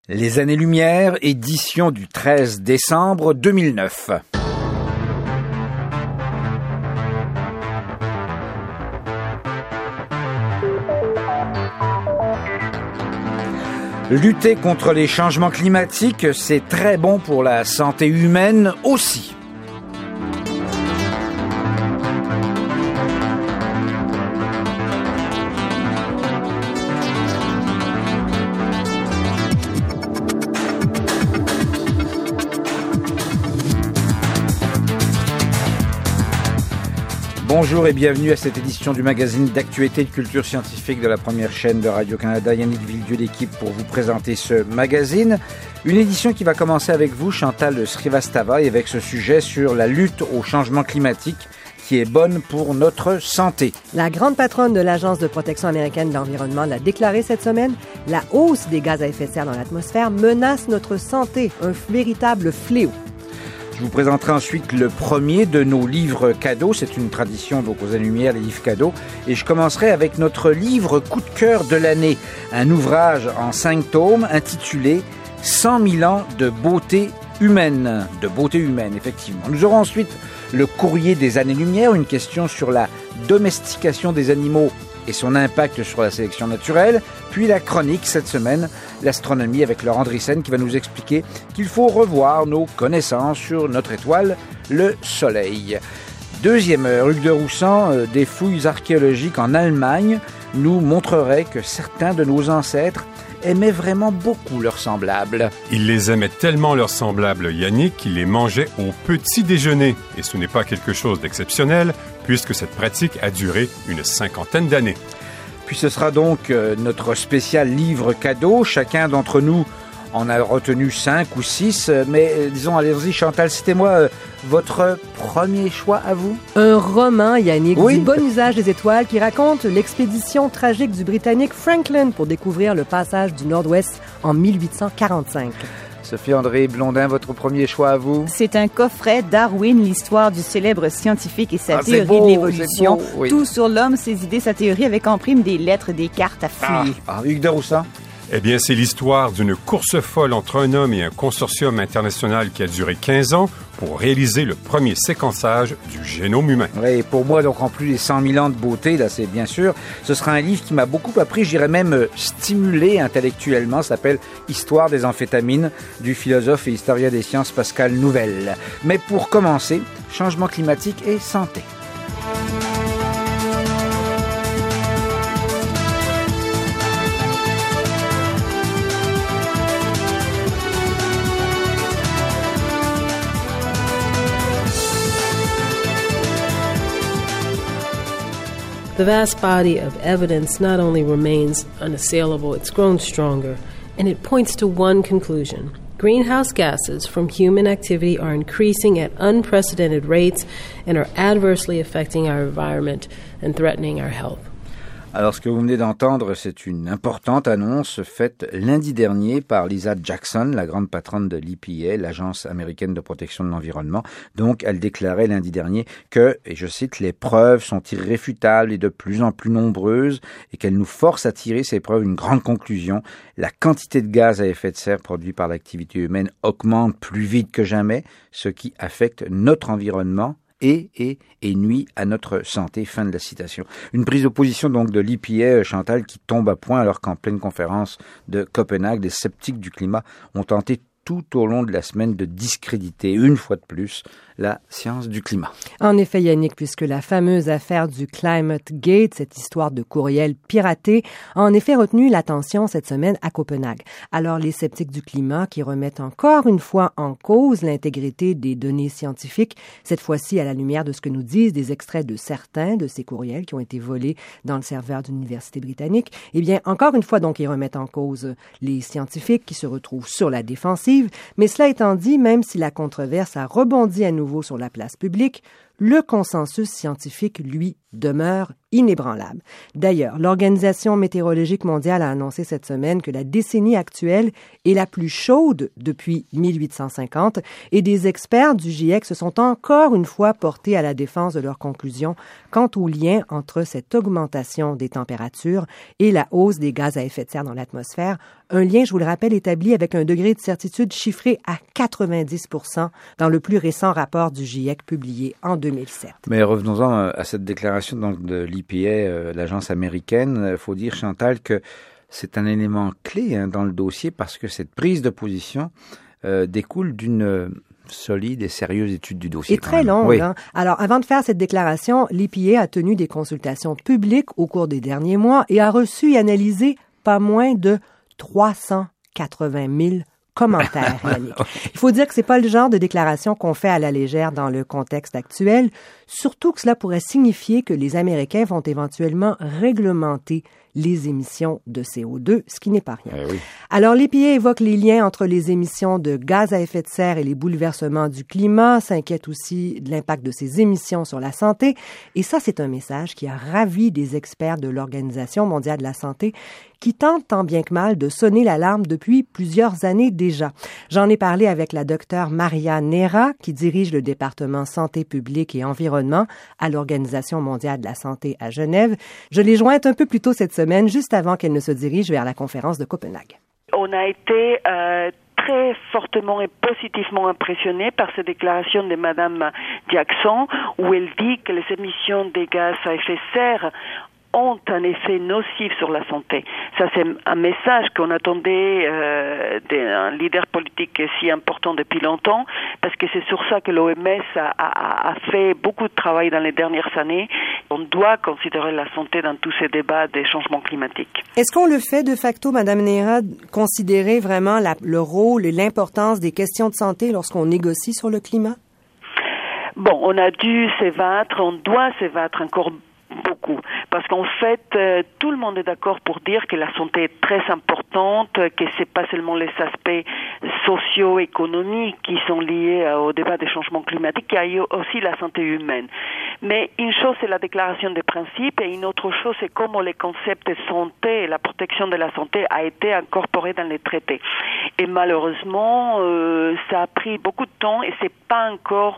Les Années-Lumière, édition du 13 décembre 2009. Lutter contre les changements climatiques, c'est très bon pour la santé humaine aussi. Bonjour et bienvenue à cette édition du magazine d'actualité et de culture scientifique de la première chaîne de Radio-Canada. Yannick Villedieu, l'équipe pour vous présenter ce magazine. Une édition qui va commencer avec vous, Chantal Srivastava, et avec ce sujet sur la lutte au changement climatique qui est bonne pour notre santé. La grande patronne de l'Agence de protection américaine de l'environnement l'a déclaré cette semaine, la hausse des gaz à effet de serre dans l'atmosphère menace notre santé, un véritable fléau. Je vous présenterai ensuite le premier de nos livres cadeaux. C'est une tradition donc aux Années-Lumière, les livres cadeaux. Et je commencerai avec notre livre coup de cœur de l'année. Un ouvrage en 5 tomes intitulé « 100 000 ans de beauté humaine ». De beauté humaine, effectivement. Nous aurons ensuite le courrier des Années-Lumière, une question sur la domestication des animaux et son impact sur la sélection naturelle, puis la chronique cette semaine, l'astronomie avec Laurent Andrissen qui va nous expliquer qu'il faut revoir nos connaissances sur notre étoile, le Soleil. Deuxième heure, Hugues de Roussan, des fouilles archéologiques en Allemagne nous montreraient que certains de nos ancêtres aimaient vraiment beaucoup leurs semblables. Ils les aimaient tellement leurs semblables, Yannick, qu'ils les mangeaient au petit déjeuner. Et ce n'est pas quelque chose d'exceptionnel, puisque cette pratique a duré une 50aine d'années. Puis ce sera donc notre spécial livre cadeau. Chacun d'entre nous en a retenu 5 ou 6, mais disons, allez-y Chantal, citez-moi votre premier choix à vous. Un roman, Yannick, oui, du bon usage des étoiles qui raconte l'expédition tragique du Britannique Franklin pour découvrir le passage du Nord-Ouest en 1845. Sophie-André Blondin, votre premier choix à vous? C'est un coffret Darwin, l'histoire du célèbre scientifique et sa théorie beau, de l'évolution. Beau, oui. Tout sur l'homme, ses idées, sa théorie, avec en prime des lettres, des cartes à fouiller. Hugues de Roussan? Eh bien, c'est l'histoire d'une course folle entre un homme et un consortium international qui a duré 15 ans pour réaliser le premier séquençage du génome humain. Oui, et pour moi, donc, en plus des 100 000 ans de beauté, là, c'est bien sûr, ce sera un livre qui m'a beaucoup appris, je dirais même stimulé intellectuellement, ça s'appelle « Histoire des amphétamines » du philosophe et historien des sciences Pascal Nouvelle. Mais pour commencer, changement climatique et santé. The vast body of evidence not only remains unassailable, it's grown stronger, and it points to one conclusion. Greenhouse gases from human activity are increasing at unprecedented rates and are adversely affecting our environment and threatening our health. Alors, ce que vous venez d'entendre, c'est une importante annonce faite lundi dernier par Lisa Jackson, la grande patronne de l'EPA, l'Agence américaine de protection de l'environnement. Donc, elle déclarait lundi dernier que, et je cite, les preuves sont irréfutables et de plus en plus nombreuses et qu'elle nous force à tirer ces preuves une grande conclusion. La quantité de gaz à effet de serre produit par l'activité humaine augmente plus vite que jamais, ce qui affecte notre environnement et nuit à notre santé. Fin de la citation. Une prise de position donc de l'EPA, Chantal, qui tombe à point alors qu'en pleine conférence de Copenhague, des sceptiques du climat ont tenté tout au long de la semaine de discréditer une fois de plus la science du climat. En effet, Yannick, puisque la fameuse affaire du Climate Gate, cette histoire de courriel piraté, a en effet retenu l'attention cette semaine à Copenhague. Alors, les sceptiques du climat qui remettent encore une fois en cause l'intégrité des données scientifiques, cette fois-ci à la lumière de ce que nous disent des extraits de certains de ces courriels qui ont été volés dans le serveur d'une université britannique, eh bien, encore une fois, donc, ils remettent en cause les scientifiques qui se retrouvent sur la défensive. Mais cela étant dit, même si la controverse a rebondi à nouveau sur la place publique, le consensus scientifique, lui, demeure inébranlable. D'ailleurs, l'Organisation météorologique mondiale a annoncé cette semaine que la décennie actuelle est la plus chaude depuis 1850 et des experts du GIEC se sont encore une fois portés à la défense de leurs conclusions quant au lien entre cette augmentation des températures et la hausse des gaz à effet de serre dans l'atmosphère. Un lien, je vous le rappelle, établi avec un degré de certitude chiffré à 90% dans le plus récent rapport du GIEC publié en 2007. Mais revenons-en à cette déclaration donc, de l'EPA, l'agence américaine. Il faut dire, Chantal, que c'est un élément clé dans le dossier parce que cette prise de position découle d'une solide et sérieuse étude du dossier. Et très longue. Oui. Hein? Alors, avant de faire cette déclaration, l'EPA a tenu des consultations publiques au cours des derniers mois et a reçu et analysé pas moins de 380 000 commentaires, Yannick. Il faut dire que c'est pas le genre de déclaration qu'on fait à la légère dans le contexte actuel, surtout que cela pourrait signifier que les Américains vont éventuellement réglementer les émissions de CO2, ce qui n'est pas rien. Oui. Alors, l'EPA évoque les liens entre les émissions de gaz à effet de serre et les bouleversements du climat, s'inquiète aussi de l'impact de ces émissions sur la santé. Et ça, c'est un message qui a ravi des experts de l'Organisation mondiale de la santé qui tentent tant bien que mal de sonner l'alarme depuis plusieurs années déjà. J'en ai parlé avec la docteure Maria Neira, qui dirige le département santé publique et environnement à l'Organisation mondiale de la santé à Genève. Je l'ai jointe un peu plus tôt cette semaine, juste avant qu'elle ne se dirige vers la conférence de Copenhague. On a été très fortement et positivement impressionnés par ces déclarations de Madame Jackson, où elle dit que les émissions des gaz à effet de serre ont un effet nocif sur la santé. Ça, c'est un message qu'on attendait d'un leader politique si important depuis longtemps, parce que c'est sur ça que l'OMS a fait beaucoup de travail dans les dernières années. On doit considérer la santé dans tous ces débats des changements climatiques. Est-ce qu'on le fait de facto, Madame Neira, considérer vraiment le rôle et l'importance des questions de santé lorsqu'on négocie sur le climat? Bon, on a dû s'ébattre, on doit s'ébattre encore beaucoup, parce qu'en fait, tout le monde est d'accord pour dire que la santé est très importante, que c'est pas seulement les aspects socio-économiques qui sont liés au débat des changements climatiques, il y a aussi la santé humaine. Mais une chose, c'est la déclaration des principes, et une autre chose, c'est comment les concepts de santé et la protection de la santé a été incorporé dans les traités. Et malheureusement, ça a pris beaucoup de temps, et c'est pas encore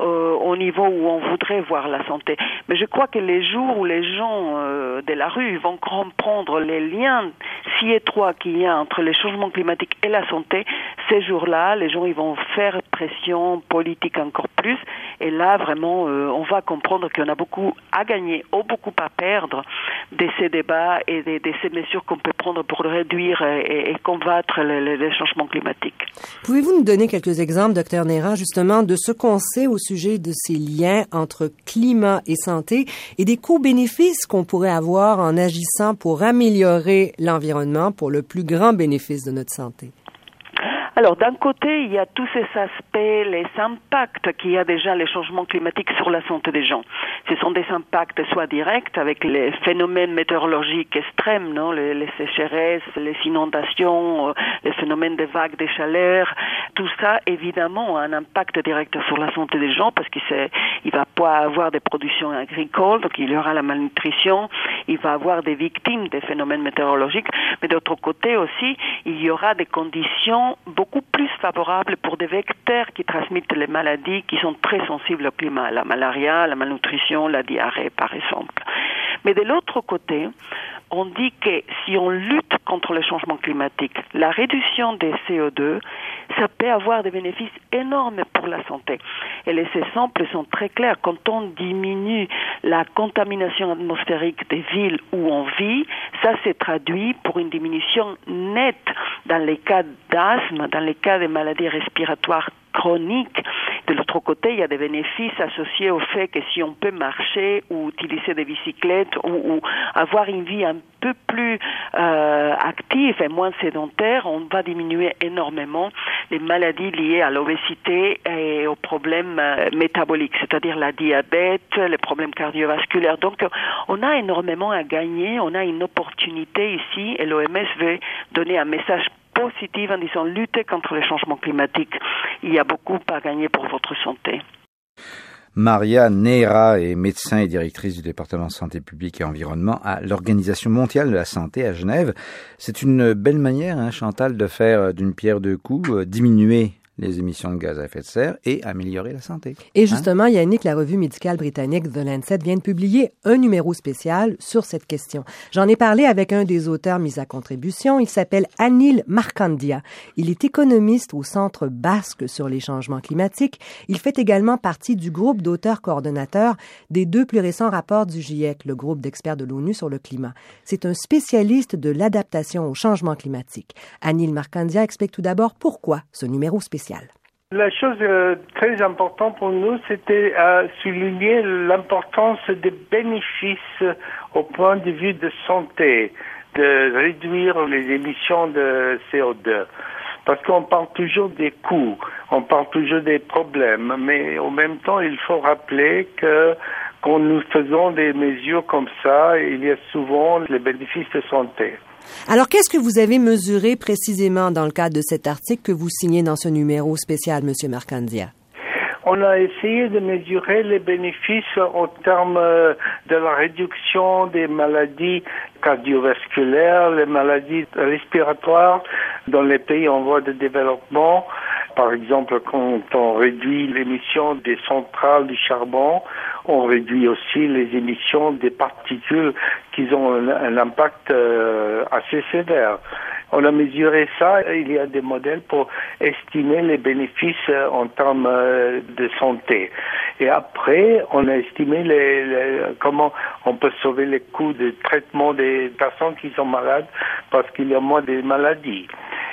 au niveau où on voudrait voir la santé. Mais je crois que les jours où les gens de la rue vont comprendre les liens si étroits qu'il y a entre les changements climatiques et la santé, ces jours-là, les gens ils vont faire pression politique encore plus. Et là, vraiment, on va comprendre qu'on a beaucoup à gagner ou beaucoup à perdre de ces débats et de ces mesures qu'on peut prendre pour réduire et combattre les changements climatiques. Pouvez-vous nous donner quelques exemples, Dr Neira, justement, de ce qu'on sait au sujet de ces liens entre climat et santé et des coûts-bénéfices qu'on pourrait avoir en agissant pour améliorer l'environnement pour le plus grand bénéfice de notre santé? Alors, d'un côté, il y a tous ces aspects, les impacts qu'il y a déjà les changements climatiques sur la santé des gens. Ce sont des impacts soit directs avec les phénomènes météorologiques extrêmes, non, les sécheresses, les inondations, les phénomènes de vagues de chaleur. Tout ça, évidemment, a un impact direct sur la santé des gens parce qu'il va pas avoir des productions agricoles, donc il y aura la malnutrition, il va avoir des victimes des phénomènes météorologiques, mais d'autre côté aussi, il y aura des conditions beaucoup plus favorables pour des vecteurs qui transmettent les maladies qui sont très sensibles au climat, la malaria, la malnutrition, la diarrhée par exemple. Mais de l'autre côté, on dit que si on lutte contre le changement climatique, la réduction des CO2, ça peut avoir des bénéfices énormes pour la santé. Et les exemples sont très clairs. Quand on diminue la contamination atmosphérique des villes où on vit, ça s'est traduit pour une diminution nette dans les cas d'asthme, dans les cas de maladies respiratoires chroniques. De l'autre côté, il y a des bénéfices associés au fait que si on peut marcher ou utiliser des bicyclettes ou avoir une vie un peu plus active et moins sédentaire, on va diminuer énormément les maladies liées à l'obésité et aux problèmes métaboliques, c'est-à-dire la diabète, les problèmes cardiovasculaires. Donc, on a énormément à gagner, on a une opportunité ici et l'OMS veut donner un message positif en disant lutter contre les changements climatiques. Il y a beaucoup à gagner pour votre santé. Maria Neira est médecin et directrice du département santé publique et environnement à l'Organisation mondiale de la santé à Genève. C'est une belle manière, Chantal, de faire d'une pierre deux coups, diminuer les émissions de gaz à effet de serre et améliorer la santé. Et justement, Yannick, la revue médicale britannique The Lancet vient de publier un numéro spécial sur cette question. J'en ai parlé avec un des auteurs mis à contribution. Il s'appelle Anil Markandia. Il est économiste au Centre basque sur les changements climatiques. Il fait également partie du groupe d'auteurs coordonnateurs des 2 plus récents rapports du GIEC, le groupe d'experts de l'ONU sur le climat. C'est un spécialiste de l'adaptation au changement climatique. Anil Markandia explique tout d'abord pourquoi ce numéro spécial. La chose très importante pour nous, c'était souligner l'importance des bénéfices au point de vue de santé, de réduire les émissions de CO2. Parce qu'on parle toujours des coûts, on parle toujours des problèmes, mais en même temps, il faut rappeler que quand nous faisons des mesures comme ça, il y a souvent les bénéfices de santé. Alors, qu'est-ce que vous avez mesuré précisément dans le cadre de cet article que vous signez dans ce numéro spécial, M. Markandia? On a essayé de mesurer les bénéfices en termes de la réduction des maladies cardiovasculaires, les maladies respiratoires dans les pays en voie de développement. Par exemple, quand on réduit l'émission des centrales du charbon, on réduit aussi les émissions des particules qui ont un impact assez sévère. On a mesuré ça, il y a des modèles pour estimer les bénéfices en termes de santé. Et après, on a estimé comment on peut sauver les coûts de traitement des personnes qui sont malades parce qu'il y a moins de maladies.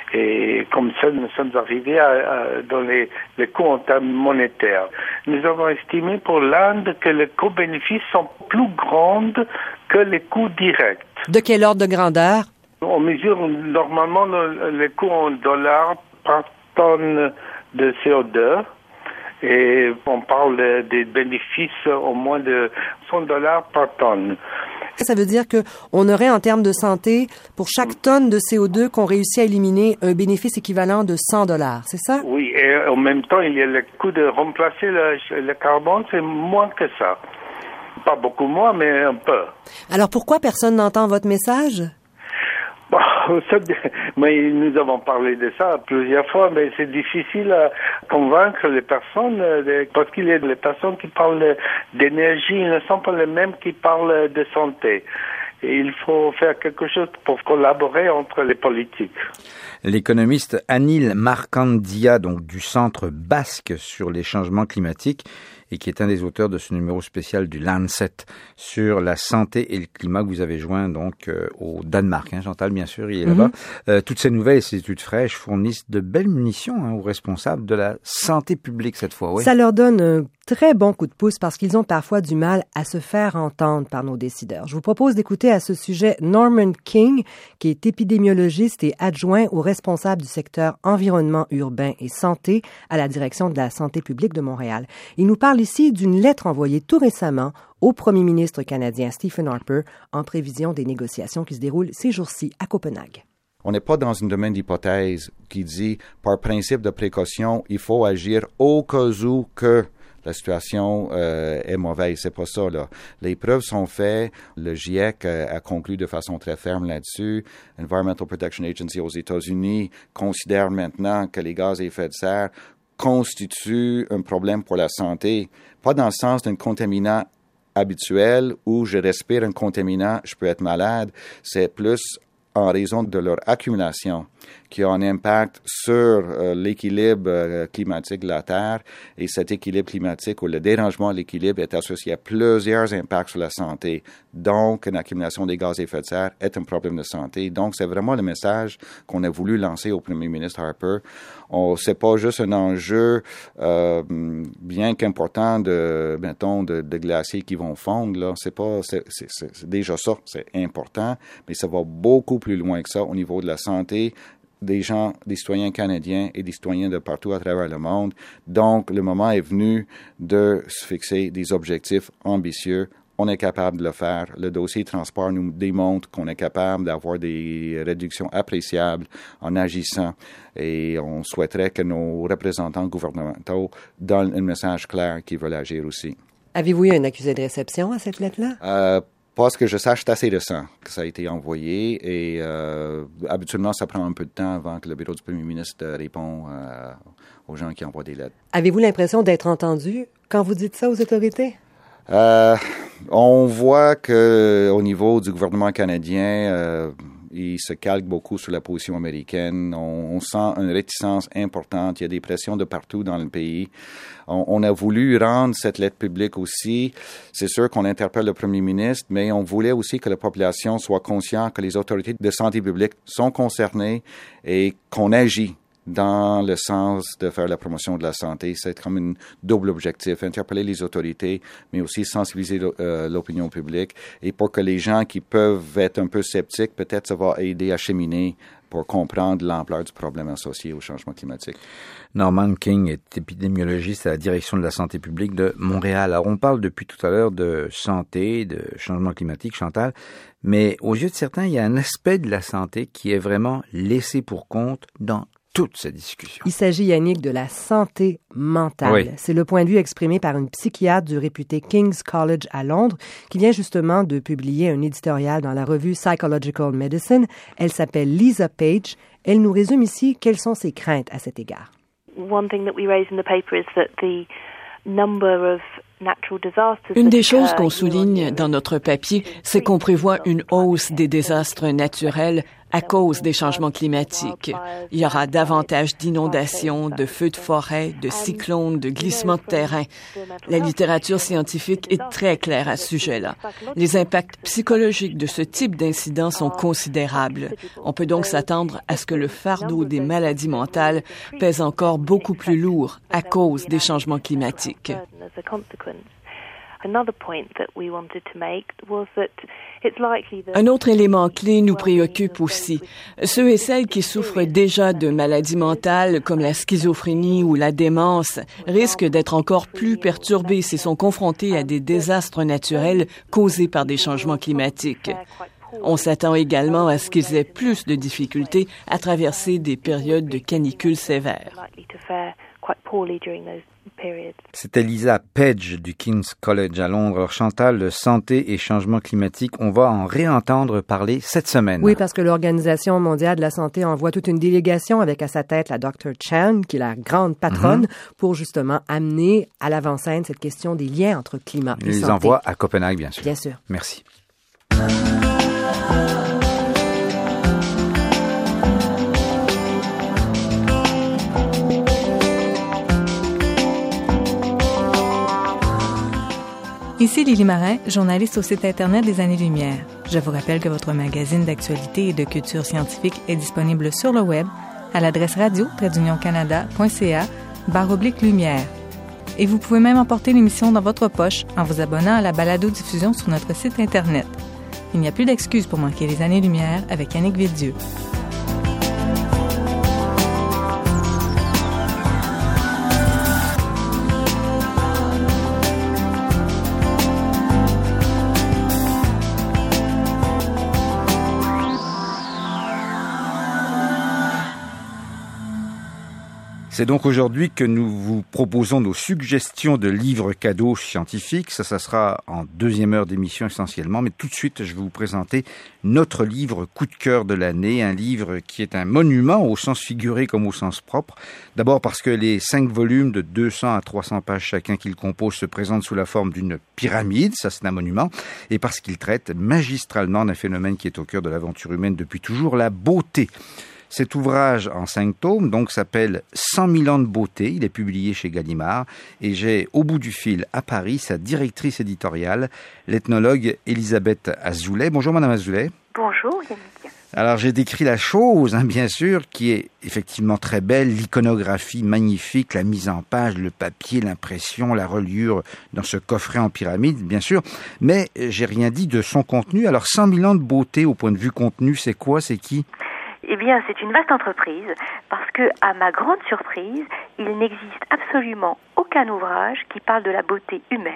Et comme ça, nous sommes arrivés dans les coûts en termes monétaires. Nous avons estimé pour l'Inde que les coûts-bénéfices sont plus grands que les coûts directs. De quel ordre de grandeur? On mesure normalement les coûts en dollars par tonne de CO2 et on parle des bénéfices au moins de $100 par tonne. Ça veut dire qu'on aurait en termes de santé, pour chaque tonne de CO2 qu'on réussit à éliminer, un bénéfice équivalent de $100, c'est ça? Oui, et en même temps, il y a le coût de remplacer le carbone, c'est moins que ça. Pas beaucoup moins, mais un peu. Alors pourquoi personne n'entend votre message? Mais nous avons parlé de ça plusieurs fois, mais c'est difficile à convaincre les personnes parce qu'il y a des personnes qui parlent d'énergie, ils ne sont pas les mêmes qui parlent de santé. Et il faut faire quelque chose pour collaborer entre les politiques. L'économiste Anil Markandia, donc du Centre basque sur les changements climatiques, et qui est un des auteurs de ce numéro spécial du Lancet sur la santé et le climat que vous avez joint donc au Danemark. Chantal, bien sûr, il est là-bas. Toutes ces nouvelles et ces études fraîches fournissent de belles munitions aux responsables de la santé publique cette fois. Oui. Ça leur donne un très bon coup de pouce parce qu'ils ont parfois du mal à se faire entendre par nos décideurs. Je vous propose d'écouter à ce sujet Norman King, qui est épidémiologiste et adjoint au responsable du secteur environnement urbain et santé à la direction de la santé publique de Montréal. Il nous parle ici d'une lettre envoyée tout récemment au premier ministre canadien Stephen Harper en prévision des négociations qui se déroulent ces jours-ci à Copenhague. On n'est pas dans un domaine d'hypothèse qui dit, par principe de précaution, il faut agir au cas où que la situation est mauvaise. C'est pas ça, là. Les preuves sont faites. Le GIEC a conclu de façon très ferme là-dessus. Environmental Protection Agency aux États-Unis considère maintenant que les gaz à effet de serre constituent un problème pour la santé. Pas dans le sens d'un contaminant habituel où je respire un contaminant, je peux être malade. C'est plus en raison de leur accumulation qui a un impact sur l'équilibre climatique de la Terre. Et cet équilibre climatique ou le dérangement de l'équilibre est associé à plusieurs impacts sur la santé. Donc, une accumulation des gaz à effet de serre est un problème de santé. Donc, c'est vraiment le message qu'on a voulu lancer au premier ministre Harper. C'est pas juste un enjeu bien qu'important de glaciers qui vont fondre, là. C'est déjà ça, c'est important, mais ça va beaucoup plus loin que ça au niveau de la santé des gens, des citoyens canadiens et des citoyens de partout à travers le monde. Donc, le moment est venu de se fixer des objectifs ambitieux on est capable de le faire. Le dossier transport nous démontre qu'on est capable d'avoir des réductions appréciables en agissant et on souhaiterait que nos représentants gouvernementaux donnent un message clair qu'ils veulent agir aussi. Avez-vous eu un accusé de réception à cette lettre-là? Pas ce que je sache, c'est assez récent que ça a été envoyé et habituellement, ça prend un peu de temps avant que le bureau du premier ministre répond aux gens qui envoient des lettres. Avez-vous l'impression d'être entendu quand vous dites ça aux autorités? On voit que au niveau du gouvernement canadien, il se calque beaucoup sur la position américaine. On sent une réticence importante. Il y a des pressions de partout dans le pays. On a voulu rendre cette lettre publique aussi. C'est sûr qu'on interpelle le premier ministre, mais on voulait aussi que la population soit consciente que les autorités de santé publique sont concernées et qu'on agit dans le sens de faire la promotion de la santé. C'est comme un double objectif, interpeller les autorités, mais aussi sensibiliser l'opinion publique. Et pour que les gens qui peuvent être un peu sceptiques, peut-être ça va aider à cheminer pour comprendre l'ampleur du problème associé au changement climatique. Norman King est épidémiologiste à la direction de la santé publique de Montréal. Alors, on parle depuis tout à l'heure de santé, de changement climatique, Chantal, mais aux yeux de certains, il y a un aspect de la santé qui est vraiment laissé pour compte dans toute cette discussion. Il s'agit, Yannick, de la santé mentale. Oui. C'est le point de vue exprimé par une psychiatre du réputé King's College à Londres qui vient justement de publier un éditorial dans la revue Psychological Medicine. Elle s'appelle Lisa Page. Elle nous résume ici quelles sont ses craintes à cet égard. Une des choses qu'on souligne dans notre papier, c'est qu'on prévoit une hausse des désastres naturels à cause des changements climatiques. Il y aura davantage d'inondations, de feux de forêt, de cyclones, de glissements de terrain. La littérature scientifique est très claire à ce sujet-là. Les impacts psychologiques de ce type d'incidents sont considérables. On peut donc s'attendre à ce que le fardeau des maladies mentales pèse encore beaucoup plus lourd à cause des changements climatiques. Un autre élément clé nous préoccupe aussi. Ceux et celles qui souffrent déjà de maladies mentales comme la schizophrénie ou la démence risquent d'être encore plus perturbés s'ils sont confrontés à des désastres naturels causés par des changements climatiques. On s'attend également à ce qu'ils aient plus de difficultés à traverser des périodes de canicule sévères. C'était Lisa Page du King's College à Londres. Alors Chantal, santé et changement climatique, on va en réentendre parler cette semaine. Oui, parce que l'Organisation mondiale de la santé envoie toute une délégation avec à sa tête la Dr. Chan, qui est la grande patronne, pour justement amener à l'avant-scène cette question des liens entre climat et santé. Ils les envoient à Copenhague, bien sûr. Bien sûr. Merci. Ici Lily Marin, journaliste au site Internet des Années-Lumière. Je vous rappelle que votre magazine d'actualité et de culture scientifique est disponible sur le web à l'adresse radio-canada.ca/lumière. Et vous pouvez même emporter l'émission dans votre poche en vous abonnant à la balado-diffusion sur notre site Internet. Il n'y a plus d'excuses pour manquer les Années-Lumière avec Yannick Villedieu. C'est donc aujourd'hui que nous vous proposons nos suggestions de livres cadeaux scientifiques. Ça sera en deuxième heure d'émission essentiellement. Mais tout de suite, je vais vous présenter notre livre coup de cœur de l'année. Un livre qui est un monument au sens figuré comme au sens propre. D'abord parce que les 5 volumes de 200 à 300 pages chacun qu'il compose se présentent sous la forme d'une pyramide. Ça, c'est un monument. Et parce qu'il traite magistralement d'un phénomène qui est au cœur de l'aventure humaine depuis toujours, la beauté. Cet ouvrage en 5 tomes, donc, s'appelle 100 000 ans de beauté. Il est publié chez Gallimard. Et j'ai au bout du fil à Paris sa directrice éditoriale, l'ethnologue Elisabeth Azoulay. Bonjour Madame Azoulay. Bonjour Yannick. Alors j'ai décrit la chose, bien sûr, qui est effectivement très belle, l'iconographie magnifique, la mise en page, le papier, l'impression, la reliure dans ce coffret en pyramide, bien sûr. Mais j'ai rien dit de son contenu. Alors 100 000 ans de beauté au point de vue contenu, c'est quoi, c'est qui ? Eh bien, c'est une vaste entreprise parce que, à ma grande surprise, il n'existe absolument aucun ouvrage qui parle de la beauté humaine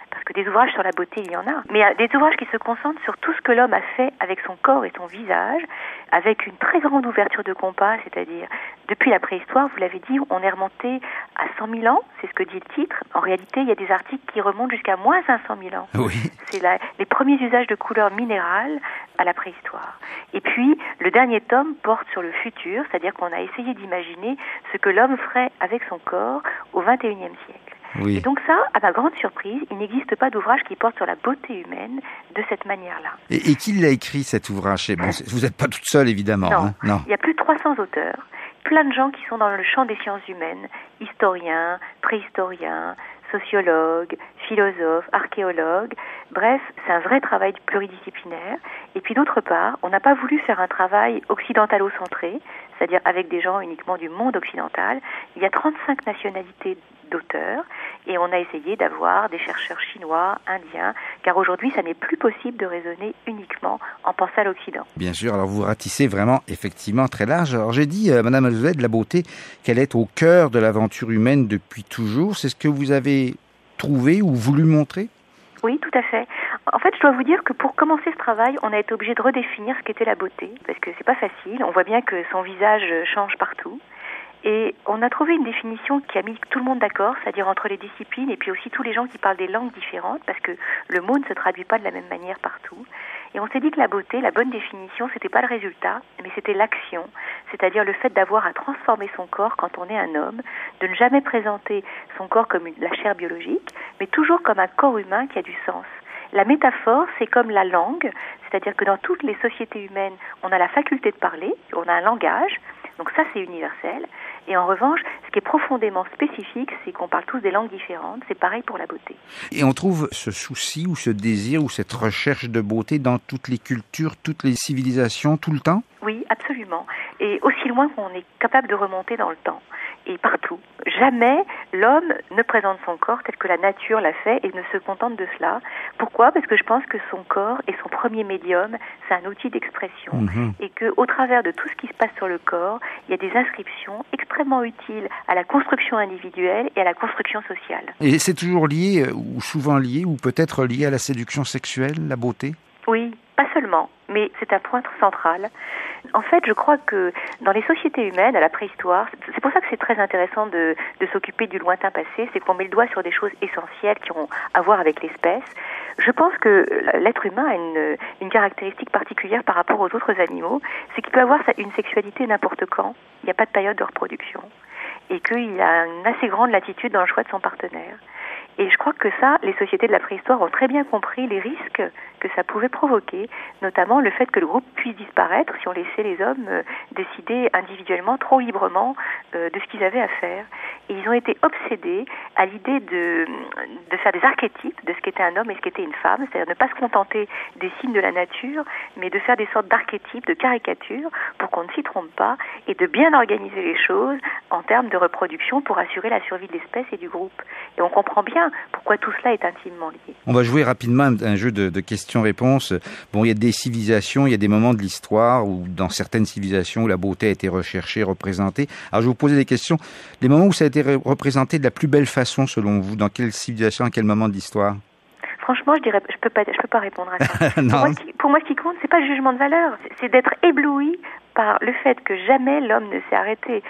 parce que des ouvrages sur la beauté, il y en a. Mais il y a des ouvrages qui se concentrent sur tout ce que l'homme a fait avec son corps et son visage, avec une très grande ouverture de compas, c'est-à-dire, depuis la préhistoire, vous l'avez dit, on est remonté à 100 000 ans, c'est ce que dit le titre. En réalité, il y a des articles qui remontent jusqu'à moins 500 000 ans. Oui. C'est les premiers usages de couleurs minérales à la préhistoire. Et puis, le dernier tome porte sur le futur, c'est-à-dire qu'on a essayé d'imaginer ce que l'homme ferait avec son corps au XXIe siècle. Oui. Et donc ça, à ma grande surprise, il n'existe pas d'ouvrage qui porte sur la beauté humaine de cette manière-là. Et qui l'a écrit, cet ouvrage? Bon, vous n'êtes pas toute seule, évidemment. Non. Hein? Non. Il y a plus de 300 auteurs, plein de gens qui sont dans le champ des sciences humaines, historiens, préhistoriens, sociologues, philosophes, archéologues. Bref, c'est un vrai travail pluridisciplinaire. Et puis d'autre part, on n'a pas voulu faire un travail occidentalo-centré, c'est-à-dire avec des gens uniquement du monde occidental. Il y a 35 nationalités d'auteurs et on a essayé d'avoir des chercheurs chinois, indiens, car aujourd'hui, ça n'est plus possible de raisonner uniquement en pensant à l'Occident. Bien sûr, alors vous ratissez vraiment, effectivement, très large. Alors j'ai dit, Madame Azoulay, de la beauté, qu'elle est au cœur de l'aventure humaine depuis toujours. C'est ce que vous avez trouvé ou voulu montrer? Oui, tout à fait. En fait, je dois vous dire que pour commencer ce travail, on a été obligé de redéfinir ce qu'était la beauté, parce que c'est pas facile. On voit bien que son visage change partout. Et on a trouvé une définition qui a mis tout le monde d'accord, c'est-à-dire entre les disciplines et puis aussi tous les gens qui parlent des langues différentes, parce que le mot ne se traduit pas de la même manière partout. Et on s'est dit que la beauté, la bonne définition, c'était pas le résultat, mais c'était l'action, c'est-à-dire le fait d'avoir à transformer son corps quand on est un homme, de ne jamais présenter son corps comme la chair biologique, mais toujours comme un corps humain qui a du sens. La métaphore, c'est comme la langue, c'est-à-dire que dans toutes les sociétés humaines, on a la faculté de parler, on a un langage, donc ça c'est universel. Et en revanche, ce qui est profondément spécifique, c'est qu'on parle tous des langues différentes, c'est pareil pour la beauté. Et on trouve ce souci ou ce désir ou cette recherche de beauté dans toutes les cultures, toutes les civilisations, tout le temps? Oui, absolument. Et aussi loin qu'on est capable de remonter dans le temps. Et partout. Jamais l'homme ne présente son corps tel que la nature l'a fait et ne se contente de cela. Pourquoi? Parce que je pense que son corps est son premier médium, c'est un outil d'expression. Et qu'au travers de tout ce qui se passe sur le corps, il y a des inscriptions extrêmement utiles à la construction individuelle et à la construction sociale. Et c'est toujours lié, ou souvent lié, ou peut-être lié à la séduction sexuelle, la beauté? Oui, pas seulement, mais c'est un point très En fait, je crois que dans les sociétés humaines, à la préhistoire, c'est pour ça que c'est très intéressant de s'occuper du lointain passé, c'est qu'on met le doigt sur des choses essentielles qui ont à voir avec l'espèce. Je pense que l'être humain a une caractéristique particulière par rapport aux autres animaux, c'est qu'il peut avoir une sexualité n'importe quand, il n'y a pas de période de reproduction, et qu'il a une assez grande latitude dans le choix de son partenaire. Et je crois que ça, les sociétés de la préhistoire ont très bien compris les risques que ça pouvait provoquer, notamment le fait que le groupe puisse disparaître si on laissait les hommes décider individuellement, trop librement, de ce qu'ils avaient à faire. Et ils ont été obsédés à l'idée de faire des archétypes de ce qu'était un homme et ce qu'était une femme, c'est-à-dire ne pas se contenter des signes de la nature, mais de faire des sortes d'archétypes, de caricatures, pour qu'on ne s'y trompe pas, et de bien organiser les choses en termes de reproduction pour assurer la survie de l'espèce et du groupe. Et on comprend bien pourquoi tout cela est intimement lié. On va jouer rapidement un jeu de questions-réponses. Bon, il y a des civilisations, il y a des moments de l'histoire où, dans certaines civilisations, où la beauté a été recherchée, représentée. Alors, je vais vous poser des questions. Les moments où ça a été représenté de la plus belle façon, selon vous, dans quelle civilisation, à quel moment de l'histoire? Franchement, je dirais, je peux pas répondre à ça. Pour moi, ce qui compte, c'est pas le jugement de valeur, c'est d'être ébloui par le fait que jamais l'homme ne s'est arrêté.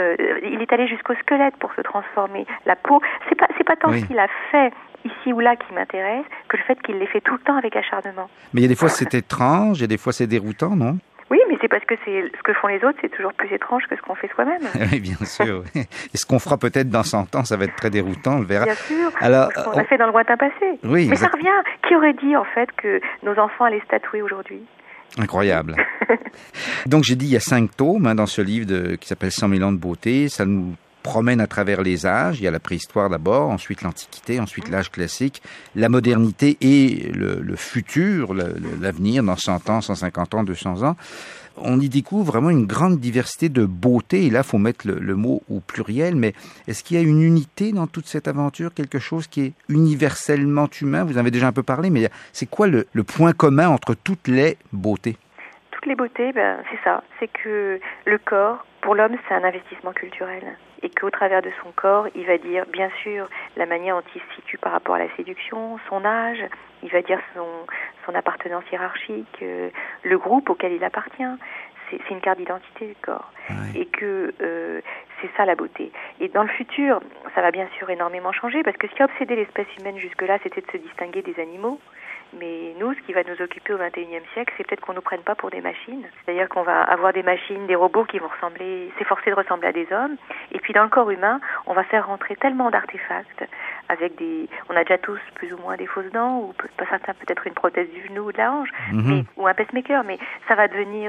Il est allé jusqu'au squelette pour se transformer. La peau, c'est pas tant ce qu'il a fait ici ou là qui m'intéresse que le fait qu'il l'ait fait tout le temps avec acharnement. Mais il y a des fois c'est étrange, il y a des fois c'est déroutant, non? Oui, mais c'est parce que ce que font les autres, c'est toujours plus étrange que ce qu'on fait soi-même. Oui, bien sûr. Et ce qu'on fera peut-être dans 100 ans, ça va être très déroutant, on le verra. Bien sûr, alors, ce qu'on a fait dans le lointain passé. Oui, mais ça revient. Qui aurait dit, en fait, que nos enfants allaient se tatouer aujourd'hui? Incroyable. Donc, j'ai dit, il y a 5 tomes dans ce livre qui s'appelle 100 000 ans de beauté. Ça nous promène à travers les âges. Il y a la préhistoire d'abord, ensuite l'Antiquité, ensuite l'âge classique, la modernité et le futur, l'avenir dans 100 ans, 150 ans, 200 ans. On y découvre vraiment une grande diversité de beauté. Et là, il faut mettre le mot au pluriel. Mais est-ce qu'il y a une unité dans toute cette aventure, quelque chose qui est universellement humain? Vous en avez déjà un peu parlé, mais c'est quoi le point commun entre toutes les beautés? Toutes les beautés, c'est ça. C'est que le corps, pour l'homme, c'est un investissement culturel. Et qu'au travers de son corps, il va dire, bien sûr, la manière dont il se situe par rapport à la séduction, son âge, il va dire son appartenance hiérarchique, le groupe auquel il appartient. C'est une carte d'identité du corps. Ouais. Et que c'est ça la beauté. Et dans le futur, ça va bien sûr énormément changer, parce que ce qui a obsédé l'espèce humaine jusque-là, c'était de se distinguer des animaux. Mais nous, ce qui va nous occuper au XXIe siècle, c'est peut-être qu'on ne nous prenne pas pour des machines. C'est-à-dire qu'on va avoir des machines, des robots qui vont s'efforcer de ressembler à des hommes. Et puis dans le corps humain, on va faire rentrer tellement d'artefacts avec on a déjà tous plus ou moins des fausses dents, ou pas certains peut-être une prothèse du genou ou de la hanche, ou un pacemaker, mais ça va devenir,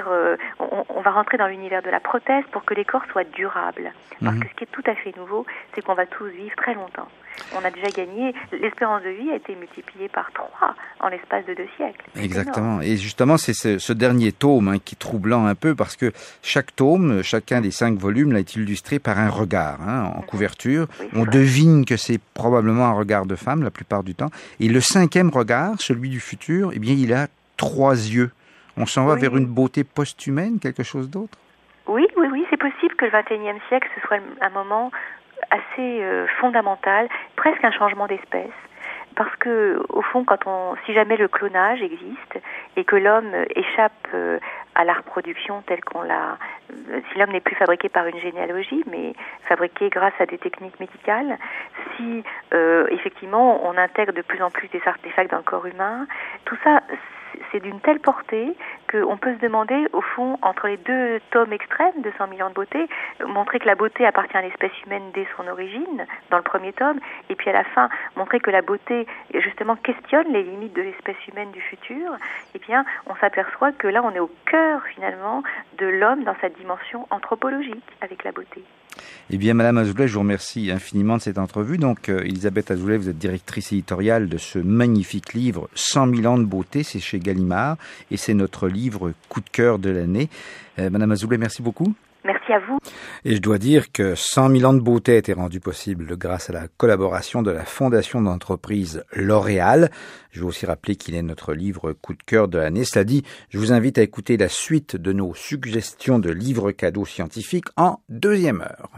on va rentrer dans l'univers de la prothèse pour que les corps soient durables. Parce que ce qui est tout à fait nouveau, c'est qu'on va tous vivre très longtemps. On a déjà gagné, l'espérance de vie a été multipliée par 3 en l'espace de 2 siècles. C'est exactement. Énorme. Et justement, c'est ce dernier tome qui est troublant un peu, parce que chaque tome, chacun des 5 volumes, là, est illustré par un regard en couverture. Oui, on devine que c'est probablement un regard de femme la plupart du temps. Et le 5e regard, celui du futur, eh bien, il a 3 yeux. On s'en va vers une beauté post-humaine, quelque chose d'autre? Oui, c'est possible que le XXIe siècle, ce soit un moment assez fondamental, presque un changement d'espèce. Parce que, au fond, si jamais le clonage existe et que l'homme échappe à la reproduction telle qu'on l'a, si l'homme n'est plus fabriqué par une généalogie, mais fabriqué grâce à des techniques médicales, si effectivement on intègre de plus en plus des artefacts dans le corps humain, tout ça, c'est d'une telle portée qu'on peut se demander, au fond, entre les 2 tomes extrêmes de 100 000 ans de beauté, montrer que la beauté appartient à l'espèce humaine dès son origine, dans le premier tome, et puis à la fin, montrer que la beauté, justement, questionne les limites de l'espèce humaine du futur, eh bien, on s'aperçoit que là, on est au cœur, finalement, de l'homme dans sa dimension anthropologique, avec la beauté. Eh bien, Madame Azoulay, je vous remercie infiniment de cette entrevue. Donc, Elisabeth Azoulay, vous êtes directrice éditoriale de ce magnifique livre 100 000 ans de beauté, c'est chez Gallimard, et c'est notre livre coup de cœur de l'année. Madame Azoulay, merci beaucoup. Merci à vous. Et je dois dire que 100 000 ans de beauté a été rendu possible grâce à la collaboration de la fondation d'entreprise L'Oréal. Je veux aussi rappeler qu'il est notre livre coup de cœur de l'année. Cela dit, je vous invite à écouter la suite de nos suggestions de livres cadeaux scientifiques en 2e heure.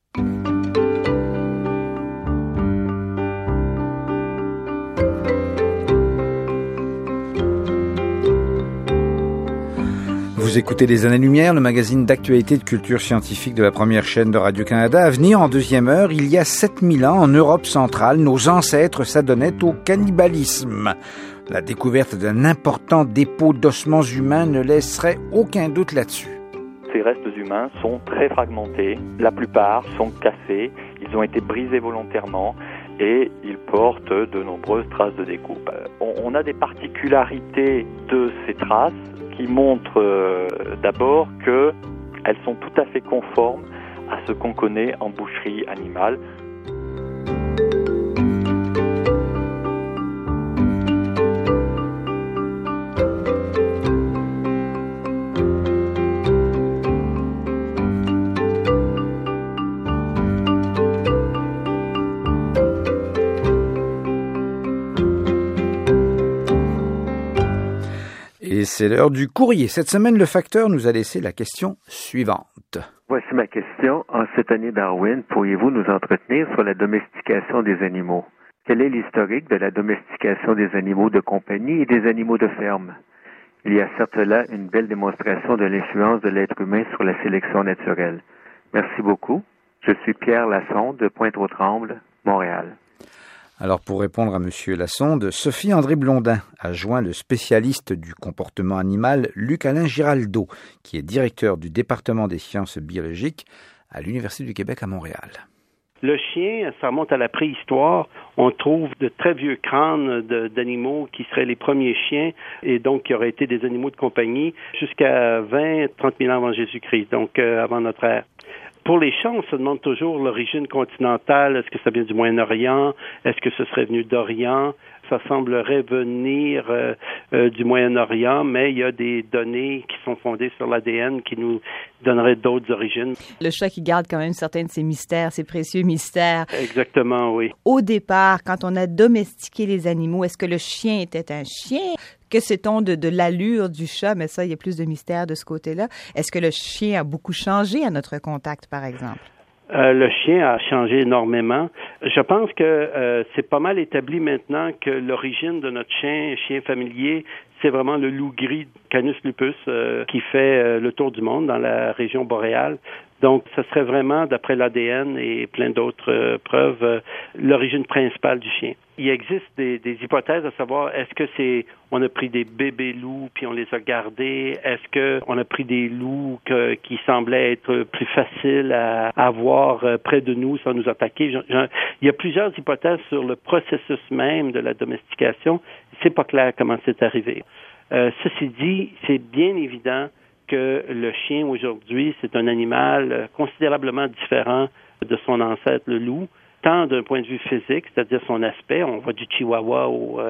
Vous écoutez Les Années-Lumière, le magazine d'actualité de culture scientifique de la première chaîne de Radio-Canada. À venir en 2e heure, il y a 7000 ans, en Europe centrale, nos ancêtres s'adonnaient au cannibalisme. La découverte d'un important dépôt d'ossements humains ne laisserait aucun doute là-dessus. Ces restes humains sont très fragmentés. La plupart sont cassés. Ils ont été brisés volontairement et ils portent de nombreuses traces de découpe. On a des particularités de ces traces qui montrent d'abord qu'elles sont tout à fait conformes à ce qu'on connaît en boucherie animale. Et c'est l'heure du courrier. Cette semaine, le facteur nous a laissé la question suivante. Voici ma question. En cette année Darwin, pourriez-vous nous entretenir sur la domestication des animaux? Quel est l'historique de la domestication des animaux de compagnie et des animaux de ferme? Il y a certes là une belle démonstration de l'influence de l'être humain sur la sélection naturelle. Merci beaucoup. Je suis Pierre Lassonde de Pointe-aux-Trembles, Montréal. Alors, pour répondre à Monsieur Lassonde, Sophie-André Blondin a joint le spécialiste du comportement animal Luc-Alain Giraldo, qui est directeur du département des sciences biologiques à l'Université du Québec à Montréal. Le chien, ça remonte à la préhistoire. On trouve de très vieux crânes d'animaux qui seraient les premiers chiens et donc qui auraient été des animaux de compagnie jusqu'à 20-30 000 ans avant Jésus-Christ, donc avant notre ère. Pour les chats, on se demande toujours l'origine continentale. Est-ce que ça vient du Moyen-Orient? Est-ce que ce serait venu d'Orient? Ça semblerait venir du Moyen-Orient, mais il y a des données qui sont fondées sur l'ADN qui nous donneraient d'autres origines. Le chat qui garde quand même certains de ses mystères, ses précieux mystères. Exactement, oui. Au départ, quand on a domestiqué les animaux, est-ce que le chien était un chien? Que sait-on de l'allure du chat? Mais ça, il y a plus de mystère de ce côté-là. Est-ce que le chien a beaucoup changé à notre contact, par exemple? Le chien a changé énormément. Je pense que c'est pas mal établi maintenant que l'origine de notre chien familier, c'est vraiment le loup gris, Canis lupus, qui fait le tour du monde dans la région boréale. Donc, ce serait vraiment, d'après l'ADN et plein d'autres preuves, l'origine principale du chien. Il existe des hypothèses à savoir, est-ce que on a pris des bébés loups puis on les a gardés? Est-ce que on a pris des loups qui semblaient être plus faciles à avoir près de nous sans nous attaquer? Il y a plusieurs hypothèses sur le processus même de la domestication. C'est pas clair comment c'est arrivé. Ceci dit, c'est bien évident que le chien aujourd'hui, c'est un animal considérablement différent de son ancêtre, le loup, tant d'un point de vue physique, c'est-à-dire son aspect, on va du chihuahua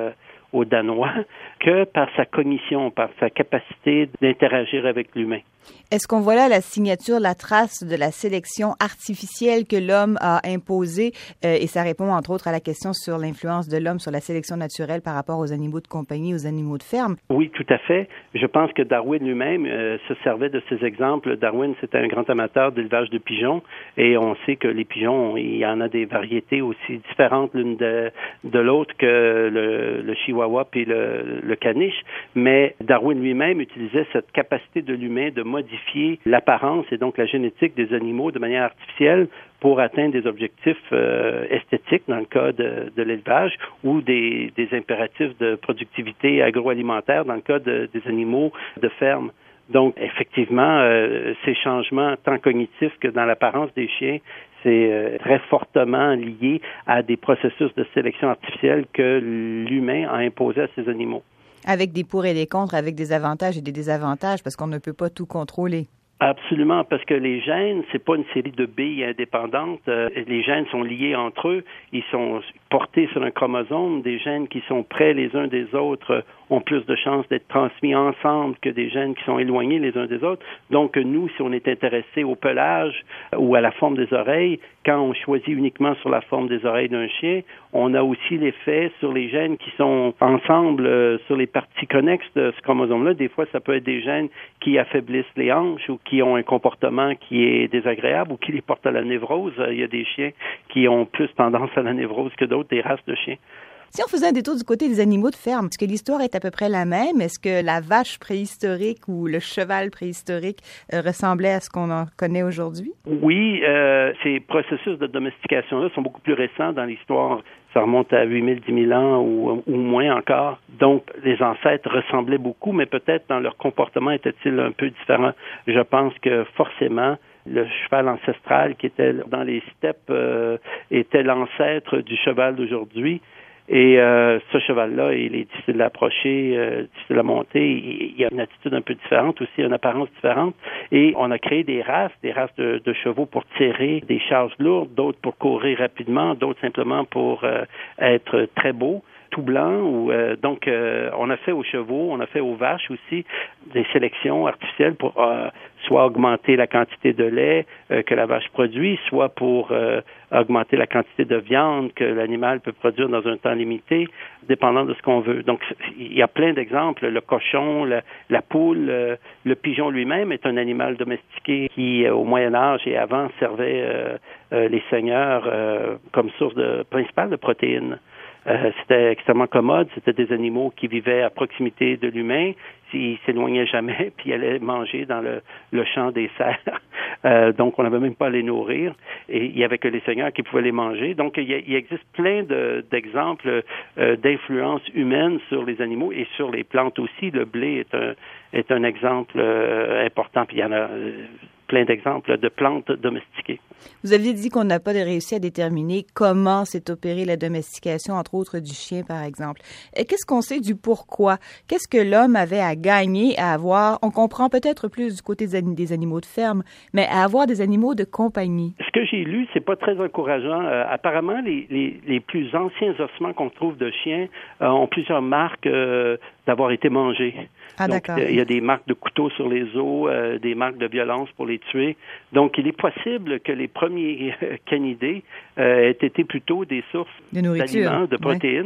au danois, que par sa cognition, par sa capacité d'interagir avec l'humain. Est-ce qu'on voit là la signature, la trace de la sélection artificielle que l'homme a imposée? Et ça répond entre autres à la question sur l'influence de l'homme sur la sélection naturelle par rapport aux animaux de compagnie, aux animaux de ferme. Oui, tout à fait. Je pense que Darwin lui-même se servait de ces exemples. Darwin, c'était un grand amateur d'élevage de pigeons et on sait que les pigeons, il y en a des variétés aussi différentes l'une de l'autre que le chihuahua puis le caniche. Mais Darwin lui-même utilisait cette capacité de l'humain de modifier l'apparence et donc la génétique des animaux de manière artificielle pour atteindre des objectifs esthétiques dans le cas de l'élevage ou des impératifs de productivité agroalimentaire dans le cas des animaux de ferme. Donc, effectivement, ces changements tant cognitifs que dans l'apparence des chiens, c'est très fortement lié à des processus de sélection artificielle que l'humain a imposés à ces animaux. Avec des pour et des contre, avec des avantages et des désavantages, parce qu'on ne peut pas tout contrôler. Absolument, parce que les gènes, c'est pas une série de billes indépendantes. Les gènes sont liés entre eux. Ils sont portés sur un chromosome. Des gènes qui sont près les uns des autres ont plus de chances d'être transmis ensemble que des gènes qui sont éloignés les uns des autres. Donc, nous, si on est intéressé au pelage ou à la forme des oreilles, quand on choisit uniquement sur la forme des oreilles d'un chien, on a aussi l'effet sur les gènes qui sont ensemble sur les parties connexes de ce chromosome-là. Des fois, ça peut être des gènes qui affaiblissent les hanches ou qui ont un comportement qui est désagréable ou qui les portent à la névrose. Il y a des chiens qui ont plus tendance à la névrose que d'autres, des races de chiens. Si on faisait un détour du côté des animaux de ferme, est-ce que l'histoire est à peu près la même? Est-ce que la vache préhistorique ou le cheval préhistorique ressemblait à ce qu'on en connaît aujourd'hui? Oui, ces processus de domestication-là sont beaucoup plus récents dans l'histoire. Ça remonte à 8 000, 10 000 ans ou moins encore. Donc, les ancêtres ressemblaient beaucoup, mais peut-être dans leur comportement étaient-ils un peu différents. Je pense que forcément, le cheval ancestral qui était dans les steppes était l'ancêtre du cheval d'aujourd'hui. Et ce cheval-là, il est difficile d'approcher, difficile à monter. Il a une attitude un peu différente aussi, une apparence différente. Et on a créé des races de chevaux pour tirer des charges lourdes, d'autres pour courir rapidement, d'autres simplement pour être très beaux, tout blanc. Donc, on a fait aux chevaux, on a fait aux vaches aussi des sélections artificielles pour soit augmenter la quantité de lait que la vache produit, soit pour augmenter la quantité de viande que l'animal peut produire dans un temps limité, dépendant de ce qu'on veut. Donc, il y a plein d'exemples. Le cochon, la poule, le pigeon lui-même est un animal domestiqué qui, au Moyen Âge et avant, servait les seigneurs comme source principale de protéines. C'était extrêmement commode. C'était des animaux qui vivaient à proximité de l'humain. Ils s'éloignaient jamais, puis ils allaient manger dans le champ des cerfs. Donc, on n'avait même pas à les nourrir. Et il n'y avait que les seigneurs qui pouvaient les manger. Donc, il existe plein d'exemples d'influence humaine sur les animaux et sur les plantes aussi. Le blé est un exemple important. Puis il y en a plein d'exemples de plantes domestiquées. Vous aviez dit qu'on n'a pas réussi à déterminer comment s'est opérée la domestication, entre autres du chien, par exemple. Et qu'est-ce qu'on sait du pourquoi? Qu'est-ce que l'homme avait à gagner à avoir? On comprend peut-être plus du côté des animaux de ferme, mais à avoir des animaux de compagnie. Ce que j'ai lu, c'est pas très encourageant. Apparemment, les plus anciens ossements qu'on trouve de chiens ont plusieurs marques d'avoir été mangés. Ah, donc, d'accord. Il y a des marques de couteaux sur les os, des marques de violence pour les tuer. Donc, il est possible que les premiers canidés aient été plutôt des sources de nourriture, d'aliments, de protéines.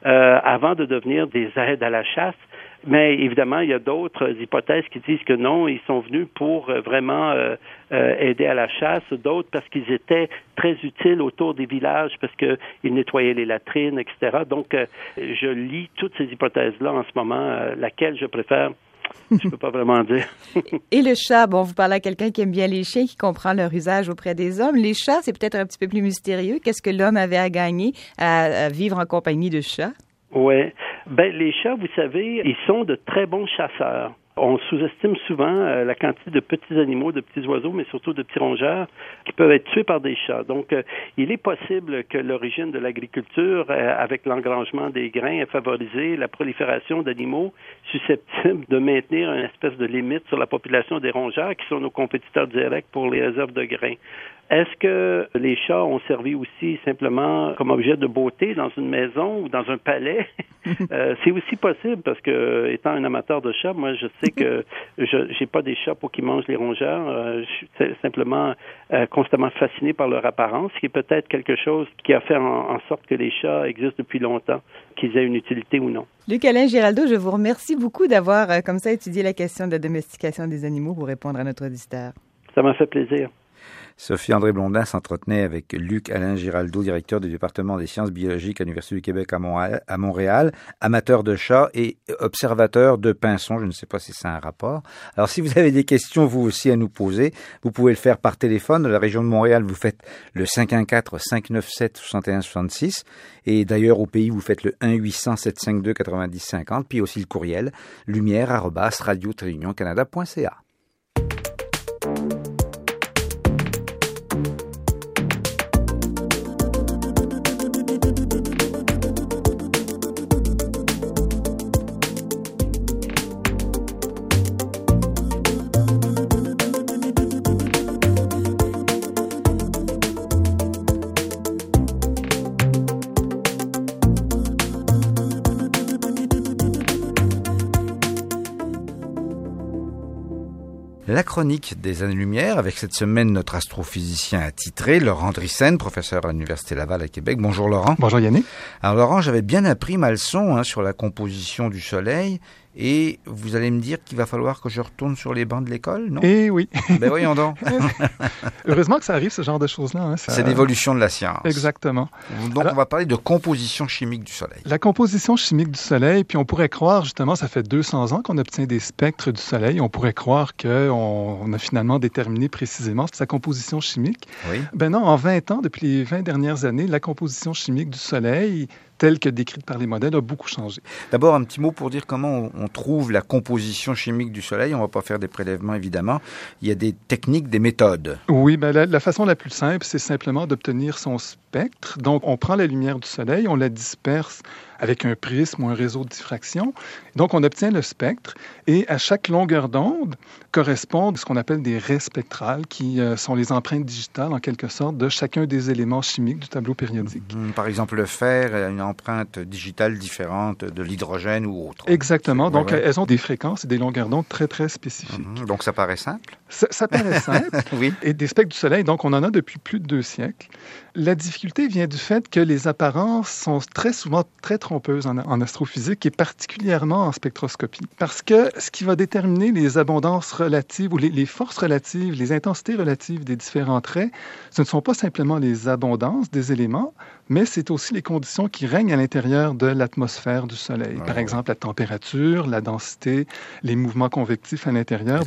avant de devenir des aides à la chasse. Mais évidemment, il y a d'autres hypothèses qui disent que non, ils sont venus pour vraiment aider à la chasse, d'autres parce qu'ils étaient très utiles autour des villages, parce qu'ils nettoyaient les latrines, etc. Donc, je lis toutes ces hypothèses-là en ce moment, laquelle je préfère. Je peux pas vraiment dire. Et le chat, bon, vous parlez à quelqu'un qui aime bien les chiens, qui comprend leur usage auprès des hommes. Les chats, c'est peut-être un petit peu plus mystérieux. Qu'est-ce que l'homme avait à gagner à vivre en compagnie de chats? Oui. Les chats, vous savez, ils sont de très bons chasseurs. On sous-estime souvent la quantité de petits animaux, de petits oiseaux, mais surtout de petits rongeurs qui peuvent être tués par des chats. Donc, il est possible que l'origine de l'agriculture, avec l'engrangement des grains, ait favorisé la prolifération d'animaux susceptibles de maintenir une espèce de limite sur la population des rongeurs, qui sont nos compétiteurs directs pour les réserves de grains. Est-ce que les chats ont servi aussi simplement comme objet de beauté dans une maison ou dans un palais? C'est aussi possible parce que, étant un amateur de chats, moi, je sais que j'ai pas des chats pour qu'ils mangent les rongeurs. Je suis simplement constamment fasciné par leur apparence, ce qui est peut-être quelque chose qui a fait en sorte que les chats existent depuis longtemps, qu'ils aient une utilité ou non. Luc-Alain Giraldo, je vous remercie beaucoup d'avoir comme ça étudié la question de la domestication des animaux pour répondre à notre auditeur. Ça m'a fait plaisir. Sophie-André Blondin s'entretenait avec Luc-Alain Giraldo, directeur du département des sciences biologiques à l'Université du Québec à Montréal, amateur de chats et observateur de pinsons. Je ne sais pas si c'est un rapport. Alors, si vous avez des questions, vous aussi, à nous poser, vous pouvez le faire par téléphone. Dans la région de Montréal, vous faites le 514-597-6166. Et d'ailleurs, au pays, vous faites le 1-800-752-9050. Puis aussi le courriel lumière@radio-canada.ca. La chronique des années-lumière, avec cette semaine notre astrophysicien attitré, Laurent Drissen, professeur à l'Université Laval à Québec. Bonjour Laurent. Bonjour Yannick. Alors Laurent, j'avais bien appris ma leçon sur la composition du Soleil. Et vous allez me dire qu'il va falloir que je retourne sur les bancs de l'école, non? Eh oui. Ben voyons donc. Heureusement que ça arrive, ce genre de choses-là. C'est l'évolution de la science. Exactement. Donc on va parler de composition chimique du Soleil. La composition chimique du Soleil, puis on pourrait croire, justement, ça fait 200 ans qu'on obtient des spectres du Soleil. On pourrait croire qu'on a finalement déterminé précisément sa composition chimique. Oui. Ben non, en 20 ans, depuis les 20 dernières années, la composition chimique du Soleil, telle que décrite par les modèles, a beaucoup changé. D'abord, un petit mot pour dire comment on trouve la composition chimique du Soleil. On ne va pas faire des prélèvements, évidemment. Il y a des techniques, des méthodes. Oui, ben la façon la plus simple, c'est simplement d'obtenir son spectre. Donc, on prend la lumière du Soleil, on la disperse avec un prisme ou un réseau de diffraction. Donc, on obtient le spectre et à chaque longueur d'onde correspondent ce qu'on appelle des raies spectrales qui sont les empreintes digitales, en quelque sorte, de chacun des éléments chimiques du tableau périodique. Par exemple, le fer a une empreinte digitale différente de l'hydrogène ou autre. Exactement. Donc, elles ont des fréquences et des longueurs d'onde très, très spécifiques. Donc, ça paraît simple? Ça paraît simple. Oui. Et des spectres du Soleil, donc, on en a depuis plus de 2 siècles. La difficulté vient du fait que les apparences sont très souvent très trompeuses en astrophysique et particulièrement en spectroscopie. Parce que ce qui va déterminer les abondances relatives ou les forces relatives, les intensités relatives des différents traits, ce ne sont pas simplement les abondances des éléments, mais c'est aussi les conditions qui règnent à l'intérieur de l'atmosphère du Soleil. Par exemple, la température, la densité, les mouvements convectifs à l'intérieur,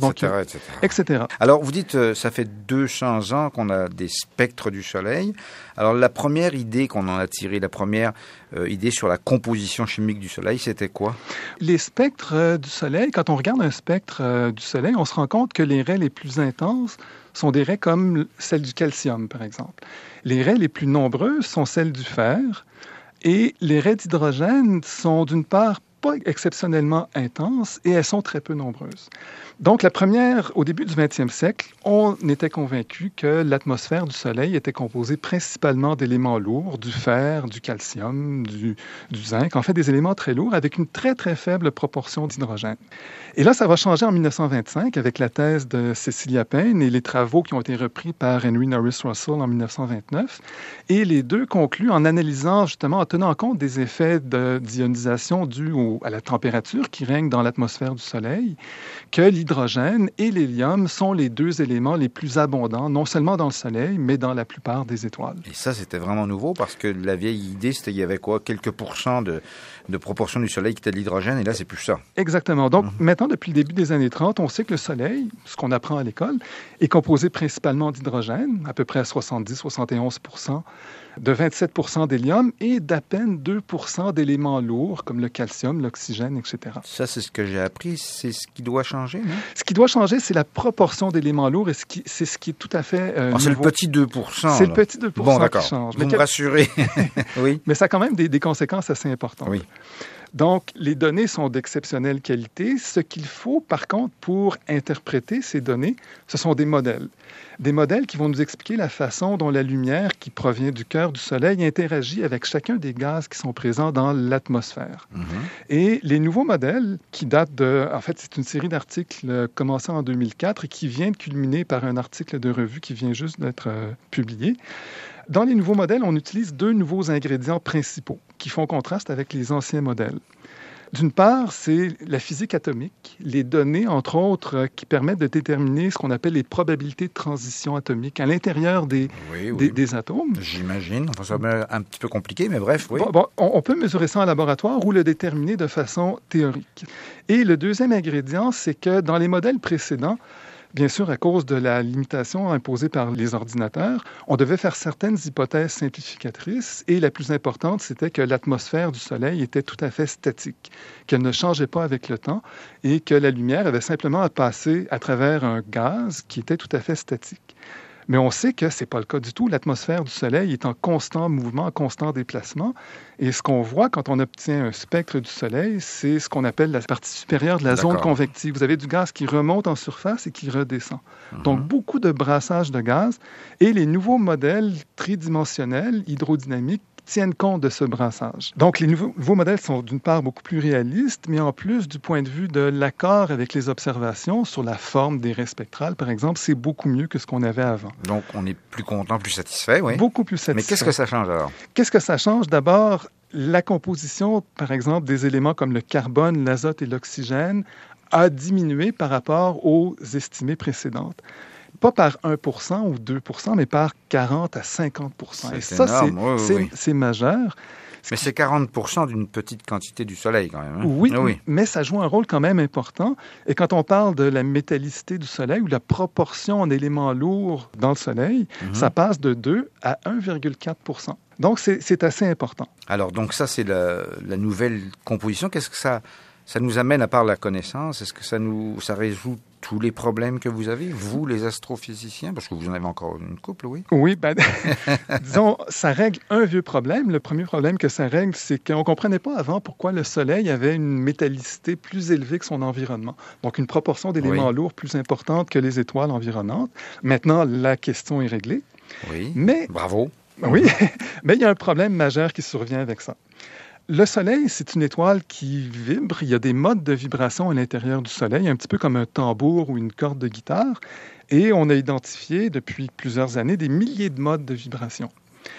etc. Alors, vous dites, ça fait 200 ans qu'on a des spectres du Soleil. Alors, la première idée qu'on en a tirée, la première idée sur la composition chimique du Soleil, c'était quoi? Les spectres du Soleil, quand on regarde un spectre du Soleil, on se rend compte que les raies les plus intenses sont des raies comme celles du calcium, par exemple. Les raies les plus nombreuses sont celles du fer et les raies d'hydrogène sont d'une part pas exceptionnellement intenses et elles sont très peu nombreuses. Donc, la première, au début du 20e siècle, on était convaincu que l'atmosphère du Soleil était composée principalement d'éléments lourds, du fer, du calcium, du zinc, en fait des éléments très lourds avec une très, très faible proportion d'hydrogène. Et là, ça va changer en 1925 avec la thèse de Cecilia Payne et les travaux qui ont été repris par Henry Norris Russell en 1929. Et les deux concluent en analysant, justement, en tenant compte des effets d'ionisation dus à la température qui règne dans l'atmosphère du Soleil, que l'hydrogène et l'hélium sont les deux éléments les plus abondants, non seulement dans le Soleil, mais dans la plupart des étoiles. Et ça, c'était vraiment nouveau parce que la vieille idée, c'était qu'il y avait quoi, quelques pourcents de proportion du Soleil qui était de l'hydrogène, et là, c'est plus ça. Exactement. Donc, maintenant, depuis le début des années 30, on sait que le Soleil, ce qu'on apprend à l'école, est composé principalement d'hydrogène, à peu près à 70-71%, de 27% d'hélium et d'à peine 2% d'éléments lourds comme le calcium, l'oxygène, etc. Ça, c'est ce que j'ai appris. C'est ce qui doit changer, non? Ce qui doit changer, c'est la proportion d'éléments lourds et c'est ce qui est tout à fait c'est le petit 2%. C'est le petit 2% bon, d'accord. qui change. Vous me rassurez. Oui. Mais ça a quand même des conséquences assez importantes. Oui. Donc, les données sont d'exceptionnelle qualité. Ce qu'il faut, par contre, pour interpréter ces données, ce sont des modèles. Des modèles qui vont nous expliquer la façon dont la lumière qui provient du cœur du Soleil interagit avec chacun des gaz qui sont présents dans l'atmosphère. Et les nouveaux modèles, qui datent de... En fait, c'est une série d'articles commencés en 2004 et qui vient de culminer par un article de revue qui vient juste d'être publié. Dans les nouveaux modèles, on utilise deux nouveaux ingrédients principaux qui font contraste avec les anciens modèles. D'une part, c'est la physique atomique, les données, entre autres, qui permettent de déterminer ce qu'on appelle les probabilités de transition atomique à l'intérieur des atomes. J'imagine. Enfin, ça va être un petit peu compliqué, mais bref, oui. Bon, on peut mesurer ça en laboratoire ou le déterminer de façon théorique. Et le deuxième ingrédient, c'est que dans les modèles précédents, bien sûr, à cause de la limitation imposée par les ordinateurs, on devait faire certaines hypothèses simplificatrices et la plus importante, c'était que l'atmosphère du Soleil était tout à fait statique, qu'elle ne changeait pas avec le temps et que la lumière avait simplement à passer à travers un gaz qui était tout à fait statique. Mais on sait que ce n'est pas le cas du tout. L'atmosphère du Soleil est en constant mouvement, en constant déplacement. Et ce qu'on voit quand on obtient un spectre du Soleil, c'est ce qu'on appelle la partie supérieure de la zone convective. Vous avez du gaz qui remonte en surface et qui redescend. Donc, beaucoup de brassage de gaz. Et les nouveaux modèles tridimensionnels, hydrodynamiques, tiennent compte de ce brassage. Donc, les nouveaux modèles sont d'une part beaucoup plus réalistes, mais en plus, du point de vue de l'accord avec les observations sur la forme des raies spectrales, par exemple, c'est beaucoup mieux que ce qu'on avait avant. Donc, on est plus content, plus satisfait, oui. Beaucoup plus satisfait. Mais qu'est-ce que ça change alors? Qu'est-ce que ça change? D'abord, la composition, par exemple, des éléments comme le carbone, l'azote et l'oxygène a diminué par rapport aux estimées précédentes. Pas par 1% ou 2%, mais par 40 à 50%. Et ça, c'est majeur. Mais c'est 40% d'une petite quantité du Soleil, quand même. Hein? Oui, mais ça joue un rôle quand même important. Et quand on parle de la métallicité du Soleil ou la proportion en éléments lourds dans le Soleil, ça passe de 2 à 1,4%. Donc, c'est assez important. Alors, donc ça, c'est la nouvelle composition. Qu'est-ce que ça nous amène à part la connaissance? Est-ce que ça résout tous les problèmes que vous avez, vous, les astrophysiciens? Parce que vous en avez encore une couple, oui. Oui, disons, ça règle un vieux problème. Le premier problème que ça règle, c'est qu'on ne comprenait pas avant pourquoi le Soleil avait une métallicité plus élevée que son environnement. Donc, une proportion d'éléments lourds plus importante que les étoiles environnantes. Maintenant, la question est réglée. Oui, mais, bravo. Oui, mais il y a un problème majeur qui survient avec ça. Le Soleil, c'est une étoile qui vibre. Il y a des modes de vibration à l'intérieur du Soleil, un petit peu comme un tambour ou une corde de guitare. Et on a identifié depuis plusieurs années des milliers de modes de vibration.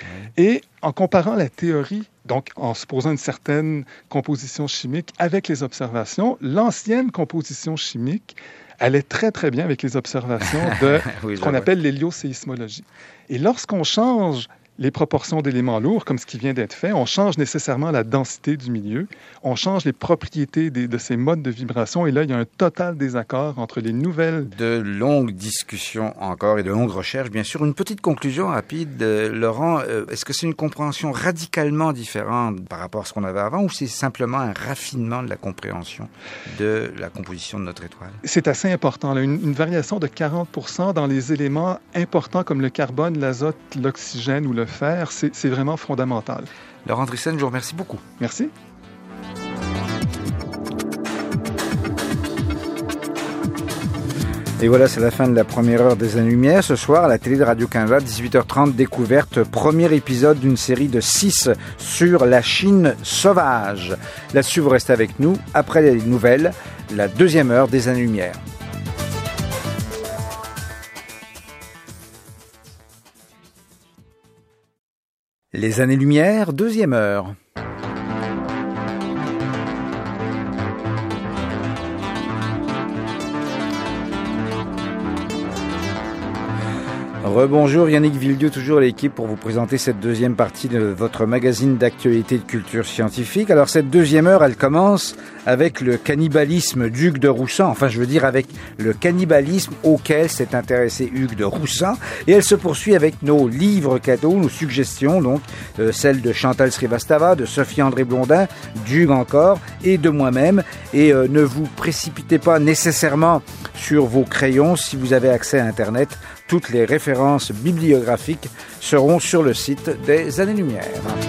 Et en comparant la théorie, donc en supposant une certaine composition chimique avec les observations, l'ancienne composition chimique allait très, très bien avec les observations de ce qu'on appelle l'hélioséismologie. Et lorsqu'on change les proportions d'éléments lourds, comme ce qui vient d'être fait, on change nécessairement la densité du milieu, on change les propriétés de ces modes de vibration, et là, il y a un total désaccord entre les nouvelles... De longues discussions encore et de longues recherches. Bien sûr, une petite conclusion rapide, Laurent, est-ce que c'est une compréhension radicalement différente par rapport à ce qu'on avait avant, ou c'est simplement un raffinement de la compréhension de la composition de notre étoile? C'est assez important, là, une variation de 40% dans les éléments importants comme le carbone, l'azote, l'oxygène ou le faire, c'est vraiment fondamental. Laurent Andriessen, je vous remercie beaucoup. Merci. Et voilà, c'est la fin de la première heure des Années-Lumière. Ce soir, à la télé de Radio-Canada, 18h30, découverte, premier épisode d'une série de 6 sur la Chine sauvage. Là-dessus, vous restez avec nous. Après les nouvelles, la deuxième heure des Années-Lumière. Les Années-Lumière, deuxième heure. Rebonjour, Yannick Villedieu, toujours à l'équipe pour vous présenter cette deuxième partie de votre magazine d'actualité et de culture scientifique. Alors cette deuxième heure, elle commence avec le cannibalisme d'Hugues de Roussan, enfin je veux dire avec le cannibalisme auquel s'est intéressé Hugues de Roussan, et elle se poursuit avec nos livres cadeaux, nos suggestions, donc celles de Chantal Srivastava, de Sophie-André Blondin, d'Hugues encore, et de moi-même. Et ne vous précipitez pas nécessairement sur vos crayons si vous avez accès à Internet. Toutes les références bibliographiques seront sur le site des Années-Lumière.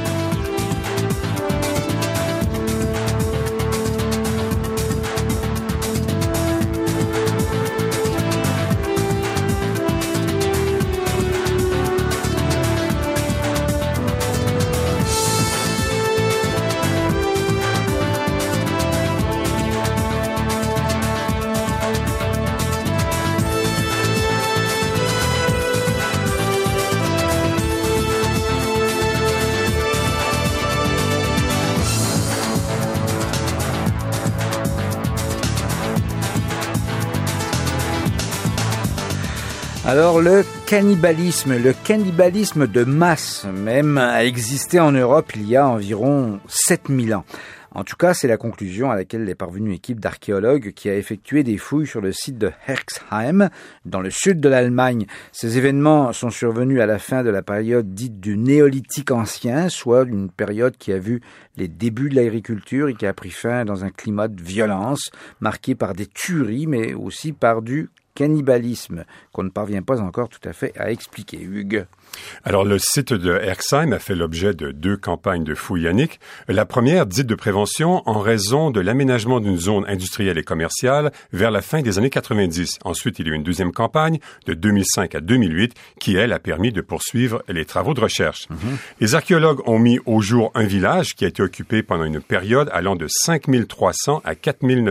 Alors le cannibalisme de masse même, a existé en Europe il y a environ 7000 ans. En tout cas, c'est la conclusion à laquelle est parvenue une équipe d'archéologues qui a effectué des fouilles sur le site de Herxheim, dans le sud de l'Allemagne. Ces événements sont survenus à la fin de la période dite du Néolithique ancien, soit une période qui a vu les débuts de l'agriculture et qui a pris fin dans un climat de violence, marqué par des tueries, mais aussi par du cannibalisme, qu'on ne parvient pas encore tout à fait à expliquer. Hugues. Alors, le site de Herxheim a fait l'objet de 2 campagnes de fouilles, Yannick. La première, dite de prévention, en raison de l'aménagement d'une zone industrielle et commerciale vers la fin des années 90. Ensuite, il y a eu une deuxième campagne de 2005 à 2008 qui, elle, a permis de poursuivre les travaux de recherche. Les archéologues ont mis au jour un village qui a été occupé pendant une période allant de 5300 à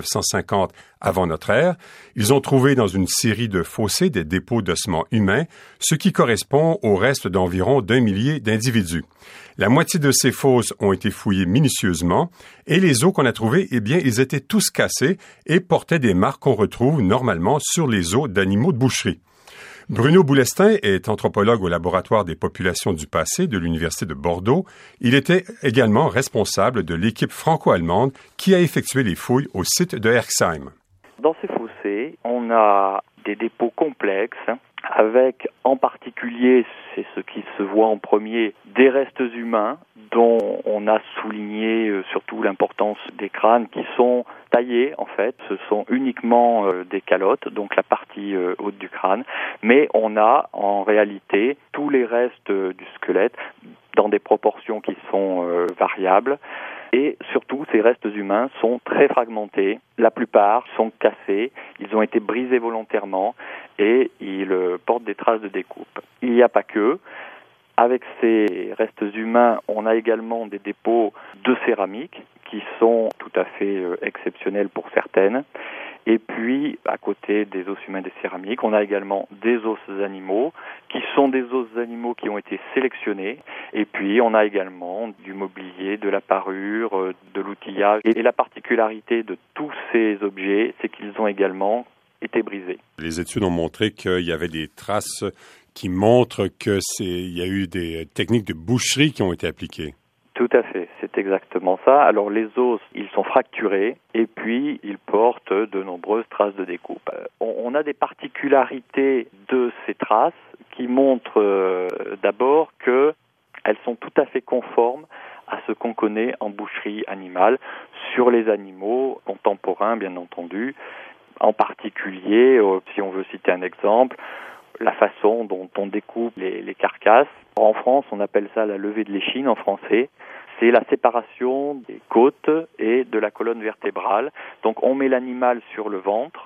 4950 avant notre ère. Ils ont trouvé dans une série de fossés des dépôts d'ossements humains, ce qui correspond au reste d'environ 1 millier d'individus. La moitié de ces fosses ont été fouillées minutieusement et les os qu'on a trouvés, eh bien, ils étaient tous cassés et portaient des marques qu'on retrouve normalement sur les os d'animaux de boucherie. Bruno Boulestin est anthropologue au laboratoire des populations du passé de l'Université de Bordeaux. Il était également responsable de l'équipe franco-allemande qui a effectué les fouilles au site de Herxheim. Dans ces fossés, on a des dépôts complexes avec en particulier, c'est ce qui se voit en premier, des restes humains dont on a souligné surtout l'importance des crânes qui sont taillés en fait. Ce sont uniquement des calottes, donc la partie haute du crâne, mais on a en réalité tous les restes du squelette dans des proportions qui sont variables. Et surtout, ces restes humains sont très fragmentés. La plupart sont cassés, ils ont été brisés volontairement et ils portent des traces de découpe. Il n'y a pas que. Avec ces restes humains, on a également des dépôts de céramique qui sont tout à fait exceptionnels pour certaines. Et puis, à côté des os humains et des céramiques, on a également des os animaux, qui sont des os animaux qui ont été sélectionnés. Et puis, on a également du mobilier, de la parure, de l'outillage. Et la particularité de tous ces objets, c'est qu'ils ont également été brisés. Les études ont montré qu'il y avait des traces qui montrent qu'il y a eu des techniques de boucherie qui ont été appliquées. Tout à fait, c'est exactement ça. Alors les os, ils sont fracturés et puis ils portent de nombreuses traces de découpe. On a des particularités de ces traces qui montrent d'abord qu'elles sont tout à fait conformes à ce qu'on connaît en boucherie animale sur les animaux contemporains, bien entendu. En particulier, si on veut citer un exemple, la façon dont on découpe les carcasses. En France, on appelle ça la levée de l'échine en français. C'est la séparation des côtes et de la colonne vertébrale. Donc on met l'animal sur le ventre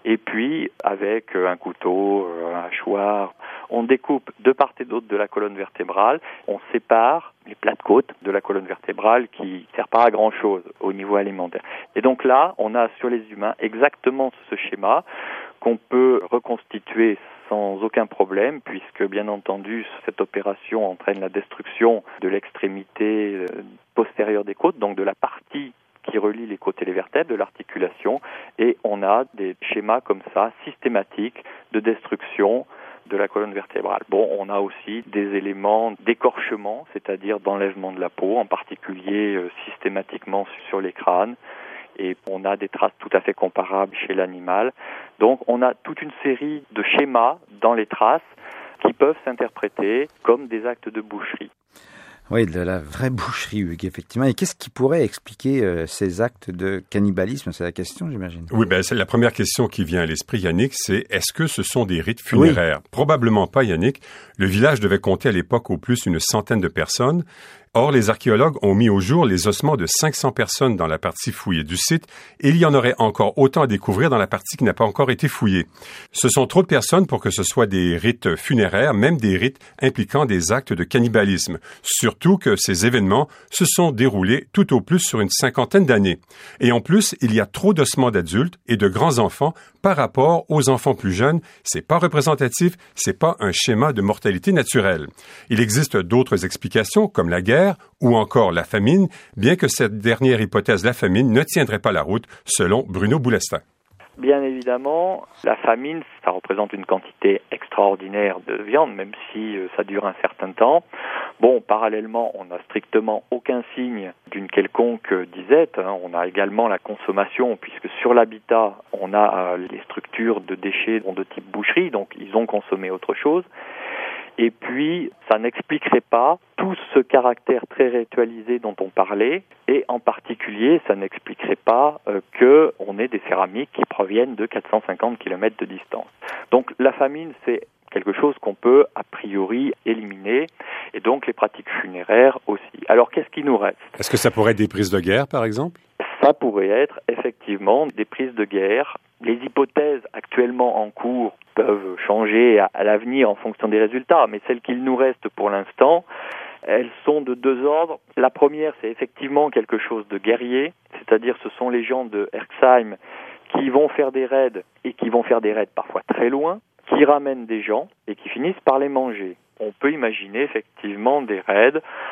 Et puis, avec un couteau, un hachoir, on découpe de part et d'autre de la colonne vertébrale, on sépare les plats de côte de la colonne vertébrale qui ne sert pas à grand-chose au niveau alimentaire. Et donc là, on a sur les humains exactement ce schéma qu'on peut reconstituer sans aucun problème, puisque bien entendu, cette opération entraîne la destruction de l'extrémité postérieure des côtes, donc de la partie qui relie les côtes et les vertèbres, de l'articulation, et on a des schémas comme ça, systématiques, de destruction de la colonne vertébrale. Bon, on a aussi des éléments d'écorchement, c'est-à-dire d'enlèvement de la peau, en particulier systématiquement sur les crânes, et on a des traces tout à fait comparables chez l'animal. Donc on a toute une série de schémas dans les traces qui peuvent s'interpréter comme des actes de boucherie. Oui, de la vraie boucherie, Hugues, effectivement. Et qu'est-ce qui pourrait expliquer ces actes de cannibalisme? C'est la question, j'imagine. Oui, c'est la première question qui vient à l'esprit, Yannick, c'est est-ce que ce sont des rites funéraires? Oui. Probablement pas, Yannick. Le village devait compter à l'époque au plus une centaine de personnes. Or, les archéologues ont mis au jour les ossements de 500 personnes dans la partie fouillée du site et il y en aurait encore autant à découvrir dans la partie qui n'a pas encore été fouillée. Ce sont trop de personnes pour que ce soit des rites funéraires, même des rites impliquant des actes de cannibalisme. Surtout que ces événements se sont déroulés tout au plus sur une cinquantaine d'années. Et en plus, il y a trop d'ossements d'adultes et de grands enfants par rapport aux enfants plus jeunes. C'est pas représentatif, c'est pas un schéma de mortalité naturelle. Il existe d'autres explications, comme la guerre, ou encore la famine, bien que cette dernière hypothèse, la famine, ne tiendrait pas la route, selon Bruno Boulestin. Bien évidemment, la famine, ça représente une quantité extraordinaire de viande, même si ça dure un certain temps. Bon, parallèlement, on n'a strictement aucun signe d'une quelconque disette. On a également la consommation, puisque sur l'habitat, on a les structures de déchets de type boucherie, donc ils ont consommé autre chose. Et puis, ça n'expliquerait pas tout ce caractère très ritualisé dont on parlait, et en particulier, ça n'expliquerait pas qu'on ait des céramiques qui proviennent de 450 km de distance. Donc, la famine, c'est quelque chose qu'on peut, a priori, éliminer, et donc les pratiques funéraires aussi. Alors, qu'est-ce qui nous reste? Est-ce que ça pourrait être des prises de guerre, par exemple? Ça pourrait être, effectivement, des prises de guerre. Les hypothèses actuellement en cours peuvent changer à l'avenir en fonction des résultats, mais celles qu'il nous reste pour l'instant, elles sont de deux ordres. La première, c'est effectivement quelque chose de guerrier, c'est-à-dire ce sont les gens de Herxheim qui vont faire des raids, et qui vont faire des raids parfois très loin, qui ramènent des gens et qui finissent par les manger. On peut imaginer effectivement des raids.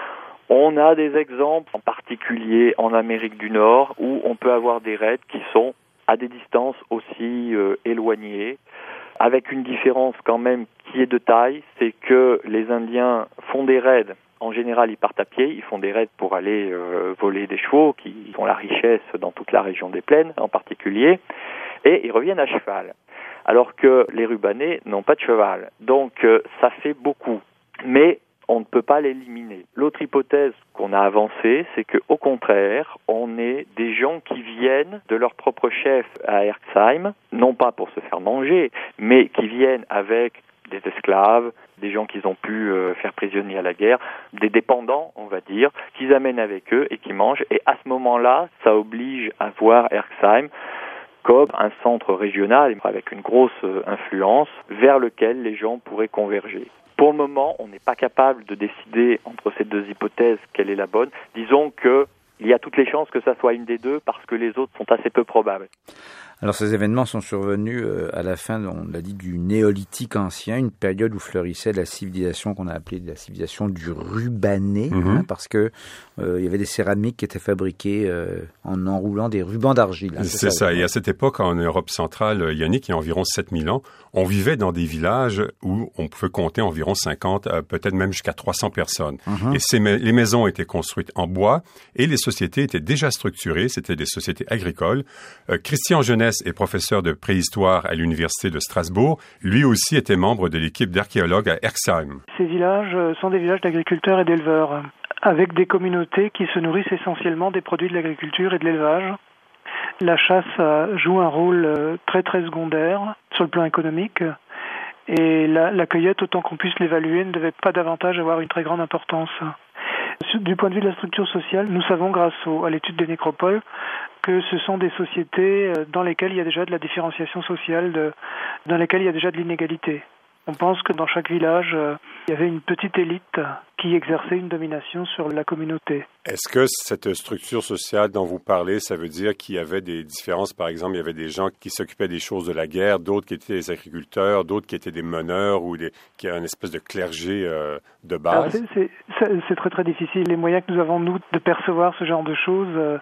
On a des exemples, en particulier en Amérique du Nord, où on peut avoir des raids qui sont à des distances aussi éloignées, avec une différence quand même qui est de taille, c'est que les Indiens font des raids. En général, ils partent à pied, ils font des raids pour aller voler des chevaux, qui ont la richesse dans toute la région des plaines en particulier, et ils reviennent à cheval. Alors que les Rubanais n'ont pas de cheval. Donc ça fait beaucoup. Mais on ne peut pas l'éliminer. L'autre hypothèse qu'on a avancée, c'est qu'au contraire, on est des gens qui viennent de leur propre chef à Herxheim, non pas pour se faire manger, mais qui viennent avec des esclaves, des gens qu'ils ont pu faire prisonniers à la guerre, des dépendants, on va dire, qu'ils amènent avec eux et qui mangent. Et à ce moment-là, ça oblige à voir Herxheim comme un centre régional avec une grosse influence vers lequel les gens pourraient converger. Pour le moment, on n'est pas capable de décider entre ces deux hypothèses quelle est la bonne. Disons qu'il y a toutes les chances que ça soit une des deux parce que les autres sont assez peu probables. Alors ces événements sont survenus à la fin, on l'a dit, du néolithique ancien, une période où fleurissait la civilisation qu'on a appelée la civilisation du rubané, parce que il y avait des céramiques qui étaient fabriquées en enroulant des rubans d'argile. C'est ça. Et à cette époque, en Europe centrale, Yannick, il y a environ 7000 ans, on vivait dans des villages où on pouvait compter environ 50, peut-être même jusqu'à 300 personnes. Et les maisons étaient construites en bois et les sociétés étaient déjà structurées. C'était des sociétés agricoles. Christian Jeunesse est professeur de préhistoire à l'Université de Strasbourg. Lui aussi était membre de l'équipe d'archéologues à Herxheim. Ces villages sont des villages d'agriculteurs et d'éleveurs, avec des communautés qui se nourrissent essentiellement des produits de l'agriculture et de l'élevage. La chasse joue un rôle très très secondaire sur le plan économique et la cueillette, autant qu'on puisse l'évaluer, ne devait pas davantage avoir une très grande importance. Du point de vue de la structure sociale, nous savons grâce à l'étude des nécropoles que ce sont des sociétés dans lesquelles il y a déjà de la différenciation sociale, dans lesquelles il y a déjà de l'inégalité. On pense que dans chaque village, il y avait une petite élite qui exerçait une domination sur la communauté. Est-ce que cette structure sociale dont vous parlez, ça veut dire qu'il y avait des différences? Par exemple, il y avait des gens qui s'occupaient des choses de la guerre, d'autres qui étaient des agriculteurs, d'autres qui étaient des meneurs ou qui avaient une espèce de clergé de base? Alors c'est très très difficile. Les moyens que nous avons, nous, de percevoir ce genre de choses,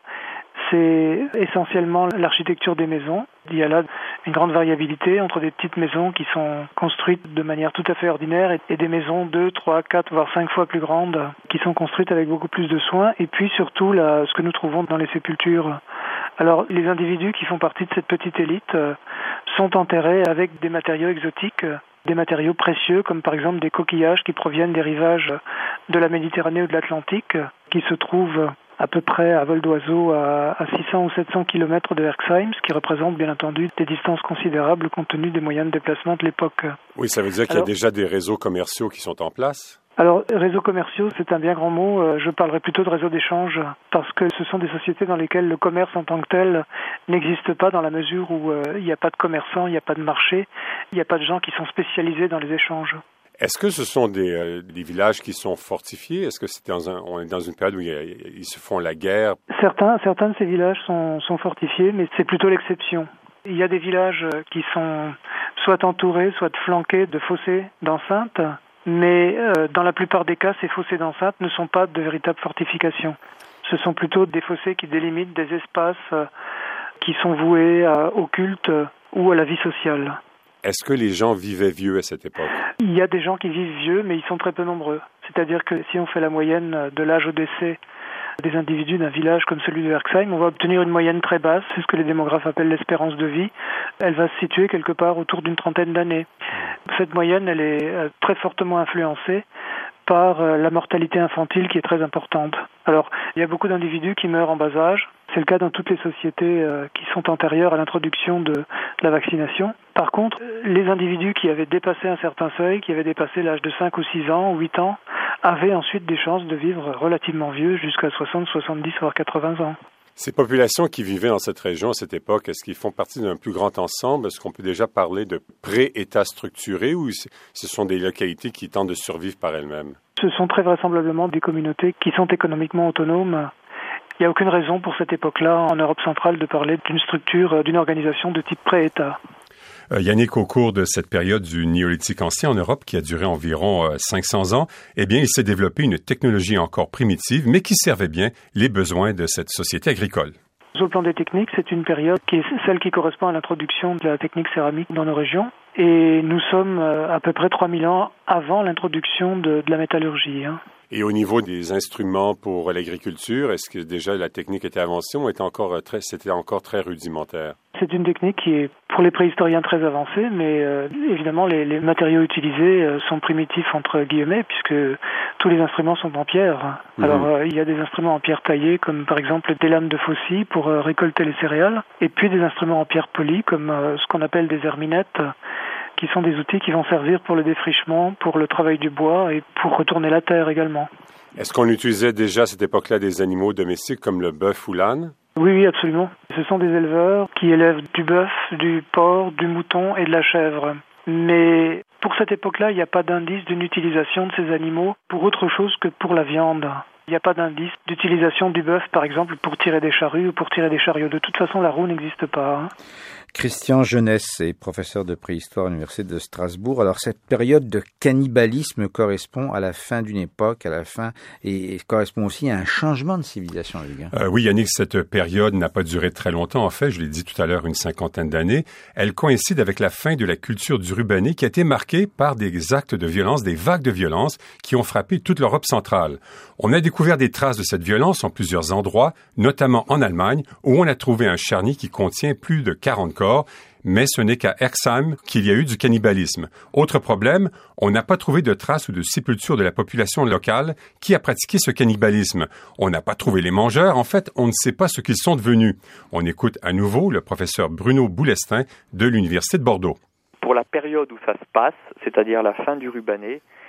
c'est essentiellement l'architecture des maisons. Il y a là une grande variabilité entre des petites maisons qui sont construites de manière tout à fait ordinaire et des maisons 2, 3, 4, voire 5 fois plus grandes qui sont construites avec beaucoup plus de soin. Et puis surtout ce que nous trouvons dans les sépultures. Alors les individus qui font partie de cette petite élite sont enterrés avec des matériaux exotiques, des matériaux précieux comme par exemple des coquillages qui proviennent des rivages de la Méditerranée ou de l'Atlantique, qui se trouvent à peu près à vol d'oiseau à 600 ou 700 km de Herxheim, ce qui représente bien entendu des distances considérables compte tenu des moyens de déplacement de l'époque. Oui, ça veut dire qu'il y a déjà des réseaux commerciaux qui sont en place? Alors, réseaux commerciaux, c'est un bien grand mot. Je parlerai plutôt de réseaux d'échange parce que ce sont des sociétés dans lesquelles le commerce en tant que tel n'existe pas dans la mesure où il n'y a pas de commerçants, il n'y a pas de marché, il n'y a pas de gens qui sont spécialisés dans les échanges. Est-ce que ce sont des villages qui sont fortifiés? Est-ce que on est dans une période où ils se font la guerre? Certains de ces villages sont fortifiés, mais c'est plutôt l'exception. Il y a des villages qui sont soit entourés, soit flanqués de fossés d'enceintes, mais dans la plupart des cas, ces fossés d'enceintes ne sont pas de véritables fortifications. Ce sont plutôt des fossés qui délimitent des espaces qui sont voués au culte ou à la vie sociale. Est-ce que les gens vivaient vieux à cette époque? Il y a des gens qui vivent vieux, mais ils sont très peu nombreux. C'est-à-dire que si on fait la moyenne de l'âge au décès des individus d'un village comme celui de Herxheim, on va obtenir une moyenne très basse, c'est ce que les démographes appellent l'espérance de vie. Elle va se situer quelque part autour d'une 30aine d'années. Cette moyenne, elle est très fortement influencée par la mortalité infantile qui est très importante. Alors, il y a beaucoup d'individus qui meurent en bas âge. C'est le cas dans toutes les sociétés qui sont antérieures à l'introduction de la vaccination. Par contre, les individus qui avaient dépassé un certain seuil, qui avaient dépassé l'âge de 5 ou 6 ans ou 8 ans, avaient ensuite des chances de vivre relativement vieux jusqu'à 60, 70, voire 80 ans. Ces populations qui vivaient dans cette région à cette époque, est-ce qu'ils font partie d'un plus grand ensemble? Est-ce qu'on peut déjà parler de pré-État structuré ou ce sont des localités qui tentent de survivre par elles-mêmes? Ce sont très vraisemblablement des communautés qui sont économiquement autonomes. Il n'y a aucune raison pour cette époque-là en Europe centrale de parler d'une structure, d'une organisation de type pré-État. Yannick, au cours de cette période du néolithique ancien en Europe, qui a duré environ 500 ans, eh bien, il s'est développé une technologie encore primitive, mais qui servait bien les besoins de cette société agricole. Sur le plan des techniques, c'est une période qui est celle qui correspond à l'introduction de la technique céramique dans nos régions. Et nous sommes à peu près 3000 ans avant l'introduction de la métallurgie. Et au niveau des instruments pour l'agriculture, est-ce que déjà la technique était avancée ou c'était encore très rudimentaire? C'est une technique qui est pour les préhistoriens très avancée, mais évidemment les matériaux utilisés sont primitifs entre guillemets puisque tous les instruments sont en pierre. Mmh. Alors il y a des instruments en pierre taillée comme par exemple des lames de faucille pour récolter les céréales et puis des instruments en pierre polie comme ce qu'on appelle des herminettes qui sont des outils qui vont servir pour le défrichement, pour le travail du bois et pour retourner la terre également. Est-ce qu'on utilisait déjà à cette époque-là des animaux domestiques comme le bœuf ou l'âne? Oui, absolument. Ce sont des éleveurs qui élèvent du bœuf, du porc, du mouton et de la chèvre. Mais pour cette époque-là, il n'y a pas d'indice d'une utilisation de ces animaux pour autre chose que pour la viande. Il n'y a pas d'indice d'utilisation du bœuf, par exemple, pour tirer des charrues ou pour tirer des chariots. De toute façon, la roue n'existe pas. Christian Jeunesse est professeur de préhistoire à l'Université de Strasbourg. Alors, cette période de cannibalisme correspond à la fin d'une époque, et correspond aussi à un changement de civilisation, Hugues. Oui, Yannick, cette période n'a pas duré très longtemps. En fait, je l'ai dit tout à l'heure, une 50aine d'années. Elle coïncide avec la fin de la culture du rubané qui a été marquée par des actes de violence, des vagues de violence qui ont frappé toute l'Europe centrale. On a découvert des traces de cette violence en plusieurs endroits, notamment en Allemagne, où on a trouvé un charnier qui contient plus de 40 corps, mais ce n'est qu'à Herxheim qu'il y a eu du cannibalisme. Autre problème, on n'a pas trouvé de traces ou de sépultures de la population locale qui a pratiqué ce cannibalisme. On n'a pas trouvé les mangeurs. En fait, on ne sait pas ce qu'ils sont devenus. On écoute à nouveau le professeur Bruno Boulestin de l'Université de Bordeaux. Pour la période où ça se passe, c'est-à-dire la fin du rubané,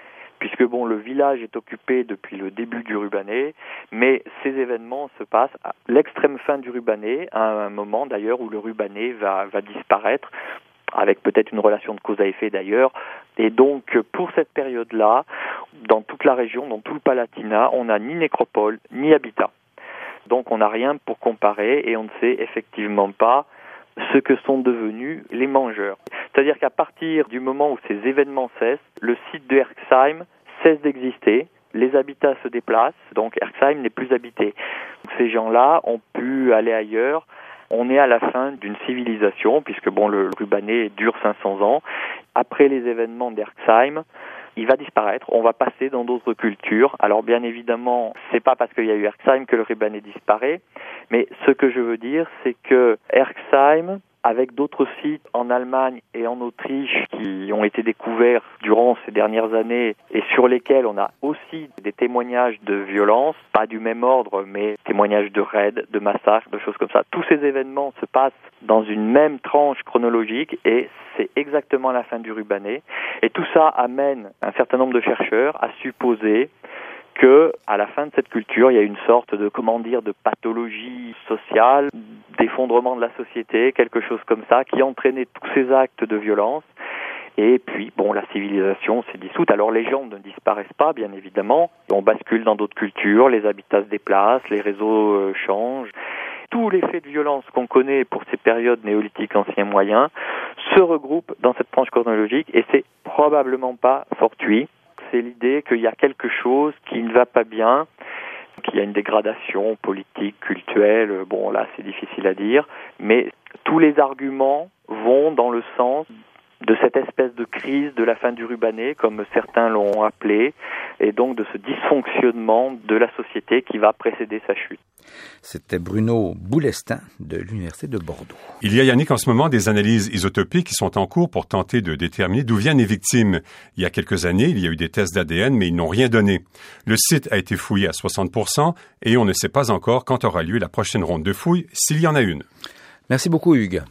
puisque le village est occupé depuis le début du Rubané, mais ces événements se passent à l'extrême fin du Rubané, à un moment d'ailleurs où le Rubané va disparaître, avec peut-être une relation de cause à effet d'ailleurs. Et donc, pour cette période-là, dans toute la région, dans tout le Palatinat, on n'a ni nécropole, ni habitat. Donc, on n'a rien pour comparer et on ne sait effectivement pas ce que sont devenus les mangeurs. C'est-à-dire qu'à partir du moment où ces événements cessent, le site de Herxheim cesse d'exister, les habitats se déplacent, donc Herxheim n'est plus habité. Ces gens-là ont pu aller ailleurs. On est à la fin d'une civilisation, puisque le Rubané dure 500 ans. Après les événements d'Herxheim, il va disparaître. On va passer dans d'autres cultures. Alors bien évidemment, c'est pas parce qu'il y a eu Herxheim que le Rubané disparaît, mais ce que je veux dire, c'est que Herxheim, avec d'autres sites en Allemagne et en Autriche qui ont été découverts durant ces dernières années et sur lesquels on a aussi des témoignages de violence, pas du même ordre, mais témoignages de raids, de massacres, de choses comme ça. Tous ces événements se passent dans une même tranche chronologique et c'est exactement la fin du Rubané. Et tout ça amène un certain nombre de chercheurs à supposer que, à la fin de cette culture, il y a une sorte de pathologie sociale, d'effondrement de la société, quelque chose comme ça, qui entraînait tous ces actes de violence. Et puis, la civilisation s'est dissoute. Alors, les gens ne disparaissent pas, bien évidemment. On bascule dans d'autres cultures, les habitats se déplacent, les réseaux changent. Tous les faits de violence qu'on connaît pour ces périodes néolithiques, anciens, moyens, se regroupent dans cette tranche chronologique et c'est probablement pas fortuit. C'est l'idée qu'il y a quelque chose qui ne va pas bien, qu'il y a une dégradation politique, culturelle, là c'est difficile à dire, mais tous les arguments vont dans le sens de cette espèce de crise de la fin du Rubané, comme certains l'ont appelé, et donc de ce dysfonctionnement de la société qui va précéder sa chute. C'était Bruno Boulestin de l'Université de Bordeaux. Il y a, Yannick, en ce moment des analyses isotopiques qui sont en cours pour tenter de déterminer d'où viennent les victimes. Il y a quelques années, il y a eu des tests d'ADN, mais ils n'ont rien donné. Le site a été fouillé à 60% et on ne sait pas encore quand aura lieu la prochaine ronde de fouilles, s'il y en a une. Merci beaucoup, Hugues.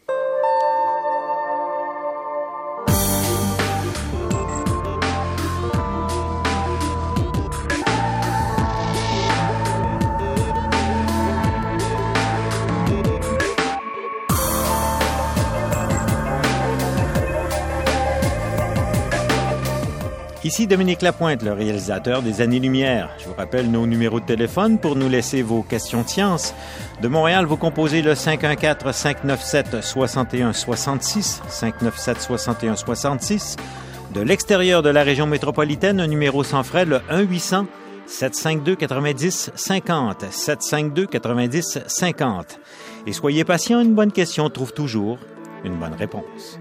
Ici Dominique Lapointe, le réalisateur des Années-Lumière. Je vous rappelle nos numéros de téléphone pour nous laisser vos questions de science. De Montréal, vous composez le 514-597-6166, 597-6166. De l'extérieur de la région métropolitaine, un numéro sans frais, le 1-800-752-90-50, 752-90-50. Et soyez patient, une bonne question trouve toujours une bonne réponse.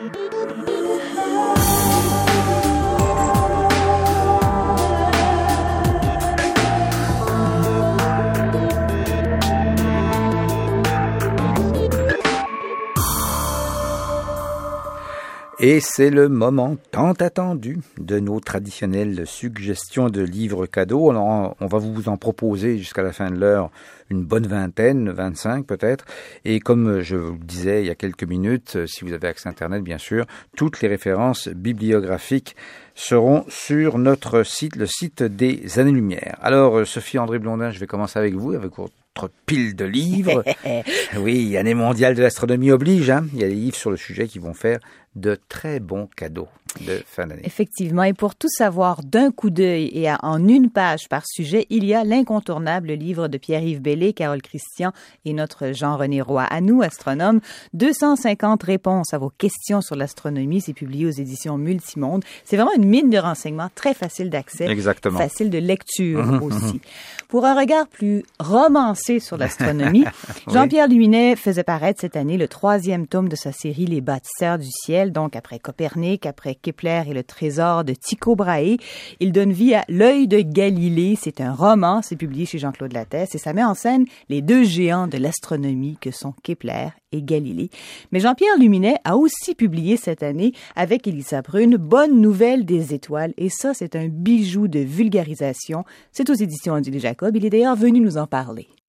Et c'est le moment tant attendu de nos traditionnelles suggestions de livres cadeaux. Alors, on va vous en proposer jusqu'à la fin de l'heure une bonne vingtaine, 25 peut-être. Et comme je vous le disais il y a quelques minutes, si vous avez accès à Internet, bien sûr, toutes les références bibliographiques seront sur notre site, le site des Années-Lumière. Alors, Sophie-André Blondin, je vais commencer avec vous, avec votre pile de livres. Oui, année mondiale de l'astronomie oblige. Il y a des livres sur le sujet qui vont faire de très bons cadeaux de fin d'année. Effectivement, et pour tout savoir d'un coup d'œil et en une page par sujet, il y a l'incontournable livre de Pierre-Yves Bellé, Carole Christian et notre Jean-René Roy. À nous, astronomes, 250 réponses à vos questions sur l'astronomie. C'est publié aux éditions Multimonde. C'est vraiment une mine de renseignements très facile d'accès. Exactement. Facile de lecture aussi. Pour un regard plus romancé sur l'astronomie, Jean-Pierre Luminet faisait paraître cette année le 3e tome de sa série Les bâtisseurs du ciel, donc après Copernic, après Kepler et le trésor de Tycho Brahe. Il donne vie à L'œil de Galilée. C'est un roman, c'est publié chez Jean-Claude Lattès et ça met en scène les deux géants de l'astronomie que sont Kepler et Galilée. Mais Jean-Pierre Luminet a aussi publié cette année avec Élisa Brune Bonne nouvelle des étoiles et ça, c'est un bijou de vulgarisation. C'est aux éditions Odile Jacob. Il est d'ailleurs venu nous en parler.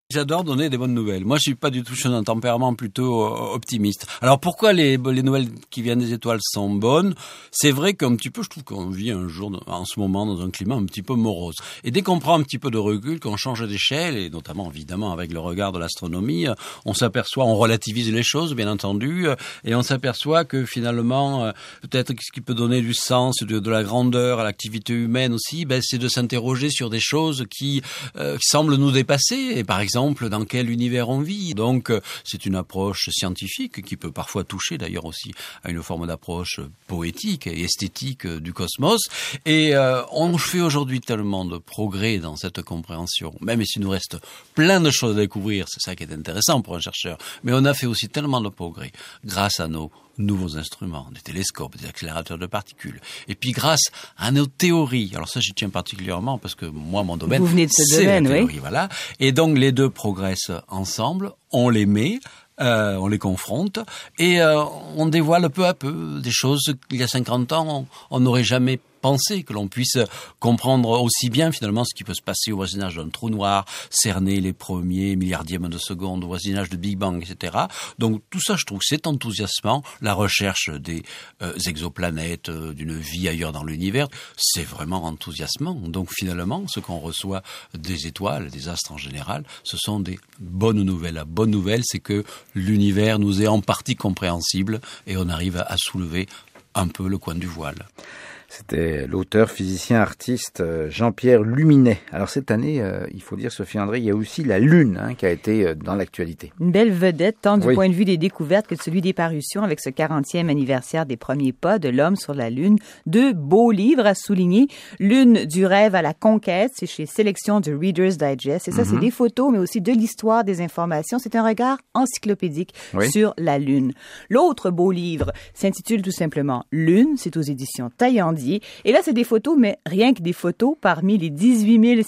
J'adore donner des bonnes nouvelles. Moi, je suis pas du tout, je suis d'un tempérament plutôt optimiste. Alors, pourquoi les nouvelles qui viennent des étoiles sont bonnes? C'est vrai qu'un petit peu, je trouve qu'on vit un jour, en ce moment, dans un climat un petit peu morose. Et dès qu'on prend un petit peu de recul, qu'on change d'échelle, et notamment, évidemment, avec le regard de l'astronomie, on s'aperçoit, on relativise les choses, bien entendu, et on s'aperçoit que finalement, peut-être ce qui peut donner du sens, de la grandeur à l'activité humaine aussi, c'est de s'interroger sur des choses qui semblent nous dépasser. Et par exemple, dans quel univers on vit. Donc, c'est une approche scientifique qui peut parfois toucher d'ailleurs aussi à une forme d'approche poétique et esthétique du cosmos. Et on fait aujourd'hui tellement de progrès dans cette compréhension, même s'il nous reste plein de choses à découvrir, c'est ça qui est intéressant pour un chercheur, mais on a fait aussi tellement de progrès grâce à nos nouveaux instruments, des télescopes, des accélérateurs de particules. Et puis grâce à nos théories, alors ça j'y tiens particulièrement parce que moi mon domaine, vous venez de ce domaine, la théorie, oui. Voilà. Et donc les deux progressent ensemble, on les met, on les confronte et on dévoile peu à peu des choses qu'il y a 50 ans on n'aurait jamais pensé que l'on puisse comprendre aussi bien finalement ce qui peut se passer au voisinage d'un trou noir, cerner les premiers milliardièmes de seconde au voisinage de Big Bang, etc. Donc tout ça, je trouve, c'est enthousiasmant. La recherche des exoplanètes, d'une vie ailleurs dans l'univers, c'est vraiment enthousiasmant. Donc finalement, ce qu'on reçoit des étoiles, des astres en général, ce sont des bonnes nouvelles. La bonne nouvelle, c'est que l'univers nous est en partie compréhensible et on arrive à soulever un peu le coin du voile. C'était l'auteur, physicien, artiste Jean-Pierre Luminet. Alors cette année, il faut dire, Sophie André, il y a aussi la Lune qui a été dans l'actualité. Une belle vedette, tant du point de vue des découvertes que de celui des parutions, avec ce 40e anniversaire des premiers pas de l'homme sur la Lune. 2 beaux livres à souligner. Lune du rêve à la conquête, c'est chez Sélection du Reader's Digest. Et ça, c'est des photos, mais aussi de l'histoire, des informations. C'est un regard encyclopédique sur la Lune. L'autre beau livre s'intitule tout simplement Lune. C'est aux éditions Taillandier. Et là, c'est des photos, mais rien que des photos parmi les 18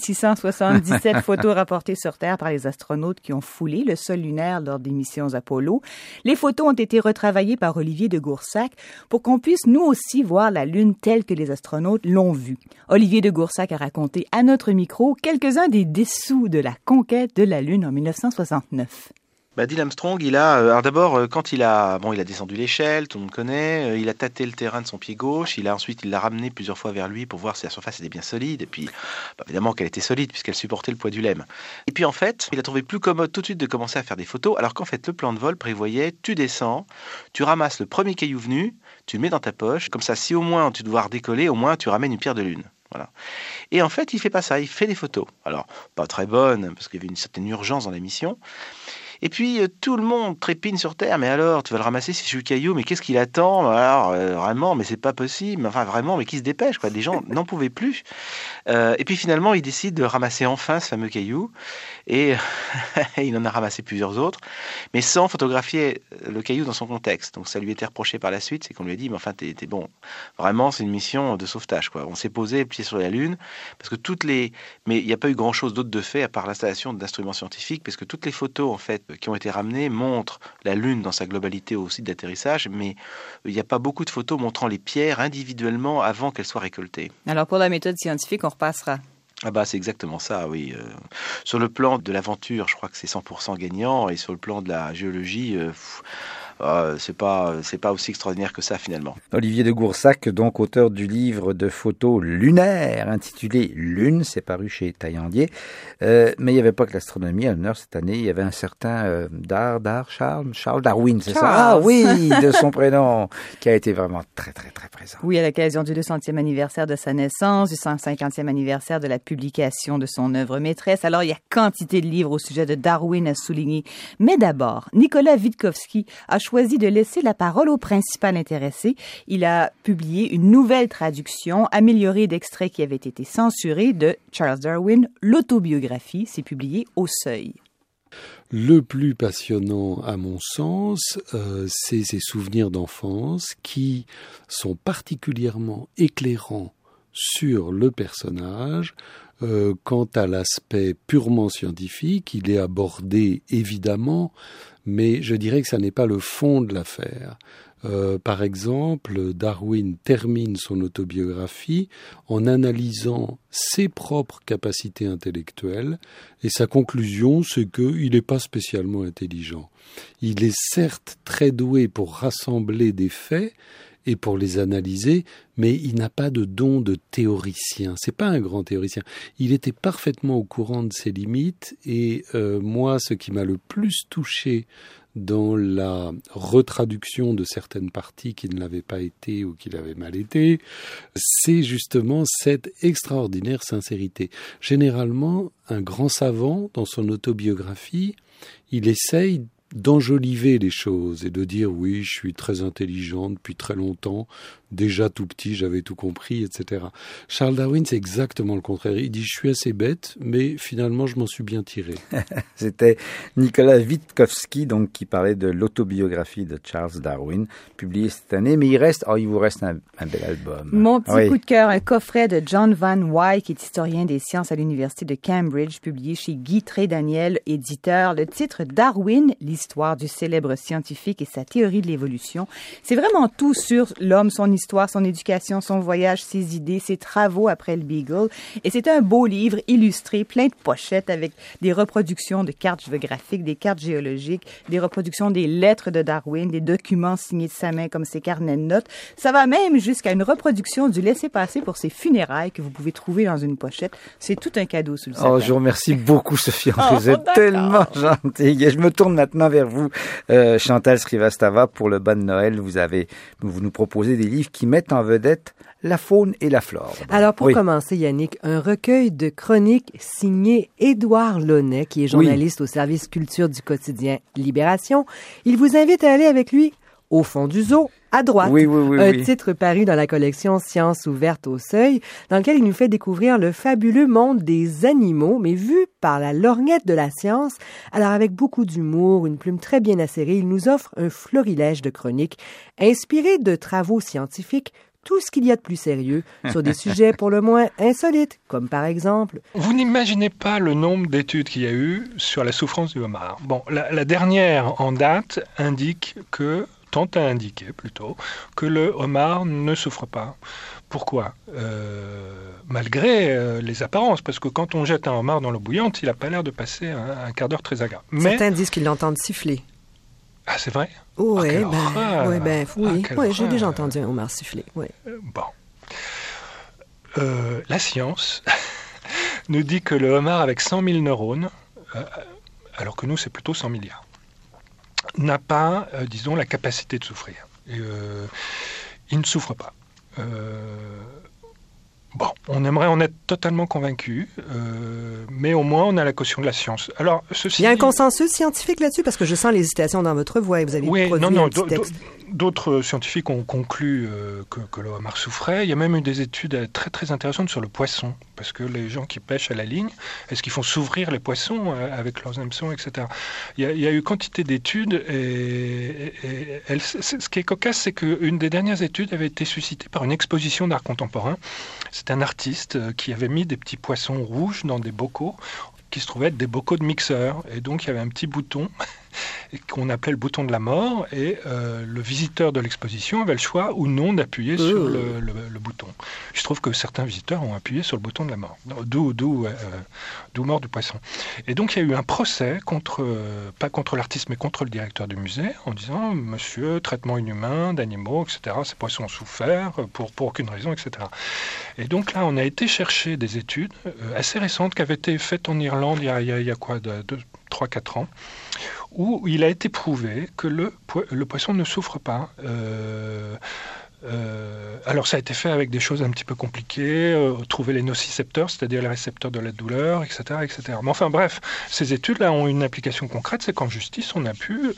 677 photos rapportées sur Terre par les astronautes qui ont foulé le sol lunaire lors des missions Apollo. Les photos ont été retravaillées par Olivier de Goursac pour qu'on puisse nous aussi voir la Lune telle que les astronautes l'ont vue. Olivier de Goursac a raconté à notre micro quelques-uns des dessous de la conquête de la Lune en 1969. Neil Armstrong, alors d'abord, quand il a descendu l'échelle, tout le monde connaît, il a tâté le terrain de son pied gauche, il l'a ramené plusieurs fois vers lui pour voir si la surface était bien solide, et puis, évidemment qu'elle était solide puisqu'elle supportait le poids du lemme. Et puis en fait, il a trouvé plus commode tout de suite de commencer à faire des photos, alors qu'en fait, le plan de vol prévoyait, tu descends, tu ramasses le premier caillou venu, tu le mets dans ta poche, comme ça, si au moins tu dois redécoller, au moins tu ramènes une pierre de lune. Voilà. Et en fait, il fait pas ça, il fait des photos. Alors, pas très bonnes, parce qu'il y avait une certaine urgence dans la mission. Et puis, tout le monde trépigne sur Terre. Mais alors, tu vas le ramasser, c'est le caillou, mais qu'est-ce qu'il attend? Alors, vraiment, mais c'est pas possible. Enfin, vraiment, mais qui se dépêche, quoi. Les gens n'en pouvaient plus. Et puis, finalement, il décide de ramasser enfin ce fameux caillou. Et il en a ramassé plusieurs autres, mais sans photographier le caillou dans son contexte. Donc, ça lui était reproché par la suite. C'est qu'on lui a dit, mais enfin, t'es bon. Vraiment, c'est une mission de sauvetage, quoi. On s'est posé, pied sur la Lune, parce que mais il n'y a pas eu grand-chose d'autre de fait à part l'installation d'instruments scientifiques, parce que toutes les photos, en fait, qui ont été ramenées montrent la Lune dans sa globalité au site d'atterrissage, mais il n'y a pas beaucoup de photos montrant les pierres individuellement avant qu'elles soient récoltées. Alors pour la méthode scientifique, on repassera. C'est exactement ça, oui. Sur le plan de l'aventure, je crois que c'est 100% gagnant, et sur le plan de la géologie, c'est pas aussi extraordinaire que ça finalement. Olivier de Goursac, donc auteur du livre de photos lunaires intitulé Lune, c'est paru chez Taillandier. Mais il n'y avait pas que l'astronomie à l'honneur cette année, il y avait un certain Charles Darwin, c'est ça? Ah oui, de son prénom, qui a été vraiment très très très présent. Oui, à l'occasion du 200e anniversaire de sa naissance, du 150e anniversaire de la publication de son œuvre maîtresse. Alors, il y a quantité de livres au sujet de Darwin à souligner. Mais d'abord, Nicolas Witkowski a choisi de laisser la parole au principal intéressé. Il a publié une nouvelle traduction améliorée d'extraits qui avaient été censurés de Charles Darwin, l'autobiographie. C'est publié au Seuil. Le plus passionnant, à mon sens, c'est ses souvenirs d'enfance qui sont particulièrement éclairants sur le personnage. Quant à l'aspect purement scientifique, il est abordé évidemment, mais je dirais que ça n'est pas le fond de l'affaire. Par exemple, Darwin termine son autobiographie en analysant ses propres capacités intellectuelles et sa conclusion, c'est qu'il n'est pas spécialement intelligent. Il est certes très doué pour rassembler des faits et pour les analyser, mais il n'a pas de don de théoricien. C'est pas un grand théoricien. Il était parfaitement au courant de ses limites et moi, ce qui m'a le plus touché dans la retraduction de certaines parties qui ne l'avaient pas été ou qui l'avaient mal été, c'est justement cette extraordinaire sincérité. Généralement, un grand savant, dans son autobiographie, il essaye d'enjoliver les choses et de dire oui, je suis très intelligent depuis très longtemps, déjà tout petit, j'avais tout compris, etc. Charles Darwin, c'est exactement le contraire. Il dit je suis assez bête, mais finalement je m'en suis bien tiré. C'était Nicolas Witkowski, donc, qui parlait de l'autobiographie de Charles Darwin, publiée cette année, mais il vous reste un bel album. Mon petit coup de cœur, un coffret de John Van Wyck, qui est historien des sciences à l'université de Cambridge, publié chez Guy Tré-Daniel, éditeur. Le titre Darwin, l'histoire du célèbre scientifique et sa théorie de l'évolution. C'est vraiment tout sur l'homme, son histoire, son éducation, son voyage, ses idées, ses travaux après le Beagle. Et c'est un beau livre illustré, plein de pochettes avec des reproductions de cartes géographiques, des cartes géologiques, des reproductions des lettres de Darwin, des documents signés de sa main comme ses carnets de notes. Ça va même jusqu'à une reproduction du laissez-passer pour ses funérailles que vous pouvez trouver dans une pochette. C'est tout un cadeau sous le sapin. Oh, je vous remercie beaucoup, Sophie. Vous êtes tellement gentille. Et je me tourne maintenant vers vous, Chantal Srivastava, pour le bas de Noël. Vous nous proposez des livres qui mettent en vedette la faune et la flore. Alors, pour commencer, Yannick, un recueil de chroniques signé Édouard Launay, qui est journaliste au service culture du quotidien Libération. Il vous invite à aller avec lui au fond du zoo, à droite. Un titre paru dans la collection Sciences ouvertes au seuil, dans lequel il nous fait découvrir le fabuleux monde des animaux, mais vu par la lorgnette de la science. Alors, avec beaucoup d'humour, une plume très bien acérée, il nous offre un florilège de chroniques inspirées de travaux scientifiques, tout ce qu'il y a de plus sérieux, sur des sujets pour le moins insolites, comme par exemple... Vous n'imaginez pas le nombre d'études qu'il y a eu sur la souffrance du homard. Bon, la dernière en date indique que, tente à indiquer plutôt, que le homard ne souffre pas. Pourquoi ? Malgré les apparences, parce que quand on jette un homard dans l'eau bouillante, il n'a pas l'air de passer un quart d'heure très agréable. Certains disent qu'ils l'entendent siffler. Ah, c'est vrai? Oui, j'ai déjà entendu un homard siffler. Oui. La science nous dit que le homard avec 100 000 neurones, alors que nous, c'est plutôt 100 milliards, n'a pas, disons, la capacité de souffrir. Il ne souffre pas. On aimerait en être totalement convaincu, mais au moins on a la caution de la science. Alors, il y a un consensus scientifique là-dessus, parce que je sens l'hésitation dans votre voix et vous avez produit un petit texte. D'autres scientifiques ont conclu que le homard souffrait. Il y a même eu des études très très intéressantes sur le poisson, parce que les gens qui pêchent à la ligne, est-ce qu'ils font s'ouvrir les poissons avec leurs hameçons, etc. Il y a eu quantité d'études et ce qui est cocasse, c'est qu'une des dernières études avait été suscitée par une exposition d'art contemporain. C'est un artiste qui avait mis des petits poissons rouges dans des bocaux qui se trouvaient être des bocaux de mixeur. Et donc, il y avait un petit bouton qu'on appelait le bouton de la mort. Et le visiteur de l'exposition avait le choix ou non d'appuyer sur le bouton. Je trouve que certains visiteurs ont appuyé sur le bouton de la mort. D'où mort du poisson. Et donc, il y a eu un procès pas contre l'artiste, mais contre le directeur du musée, en disant « Monsieur, traitement inhumain d'animaux, etc. Ces poissons ont souffert pour aucune raison, etc. » Et donc là, on a été chercher des études assez récentes qui avaient été faites en Irlande il y a quoi, 3-4 ans, où il a été prouvé que le poisson ne souffre pas. Alors ça a été fait avec des choses un petit peu compliquées, trouver les nocicepteurs, c'est-à-dire les récepteurs de la douleur, etc., etc. Mais enfin bref, ces études-là ont une application concrète, c'est qu'en justice, on a pu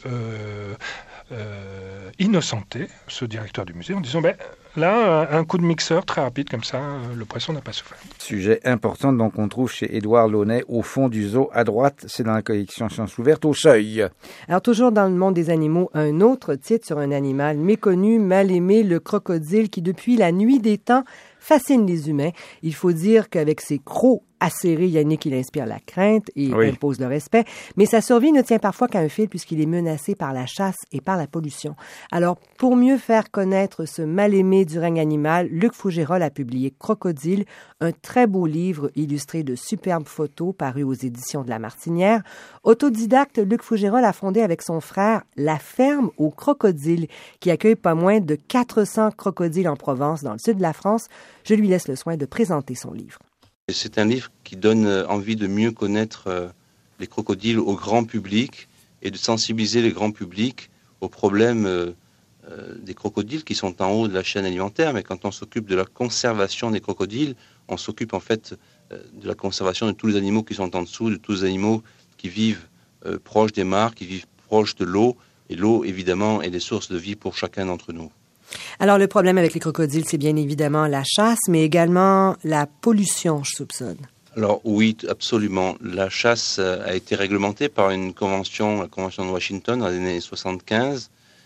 innocenter ce directeur du musée en disant là, un coup de mixeur très rapide comme ça, le poisson n'a pas souffert. Sujet important donc on trouve chez Édouard Launay au fond du zoo à droite, c'est dans la collection Sciences ouvertes au seuil. Alors toujours dans le monde des animaux, un autre titre sur un animal méconnu, mal aimé, le crocodile qui depuis la nuit des temps fascine les humains. Il faut dire qu'avec ses crocs acéré, Yannick, il inspire la crainte et impose le respect. Mais sa survie ne tient parfois qu'à un fil puisqu'il est menacé par la chasse et par la pollution. Alors, pour mieux faire connaître ce mal-aimé du règne animal, Luc Fougerolles a publié Crocodile, un très beau livre illustré de superbes photos paru aux éditions de La Martinière. Autodidacte, Luc Fougerolles a fondé avec son frère la ferme aux crocodiles qui accueille pas moins de 400 crocodiles en Provence, dans le sud de la France. Je lui laisse le soin de présenter son livre. C'est un livre qui donne envie de mieux connaître les crocodiles au grand public et de sensibiliser le grand public aux problèmes des crocodiles qui sont en haut de la chaîne alimentaire. Mais quand on s'occupe de la conservation des crocodiles, on s'occupe en fait de la conservation de tous les animaux qui sont en dessous, de tous les animaux qui vivent proches des mares, qui vivent proches de l'eau. Et l'eau, évidemment, est des sources de vie pour chacun d'entre nous. Alors, le problème avec les crocodiles, c'est bien évidemment la chasse, mais également la pollution, je soupçonne. Alors oui, absolument. La chasse a été réglementée par une convention, la Convention de Washington, dans les années 75.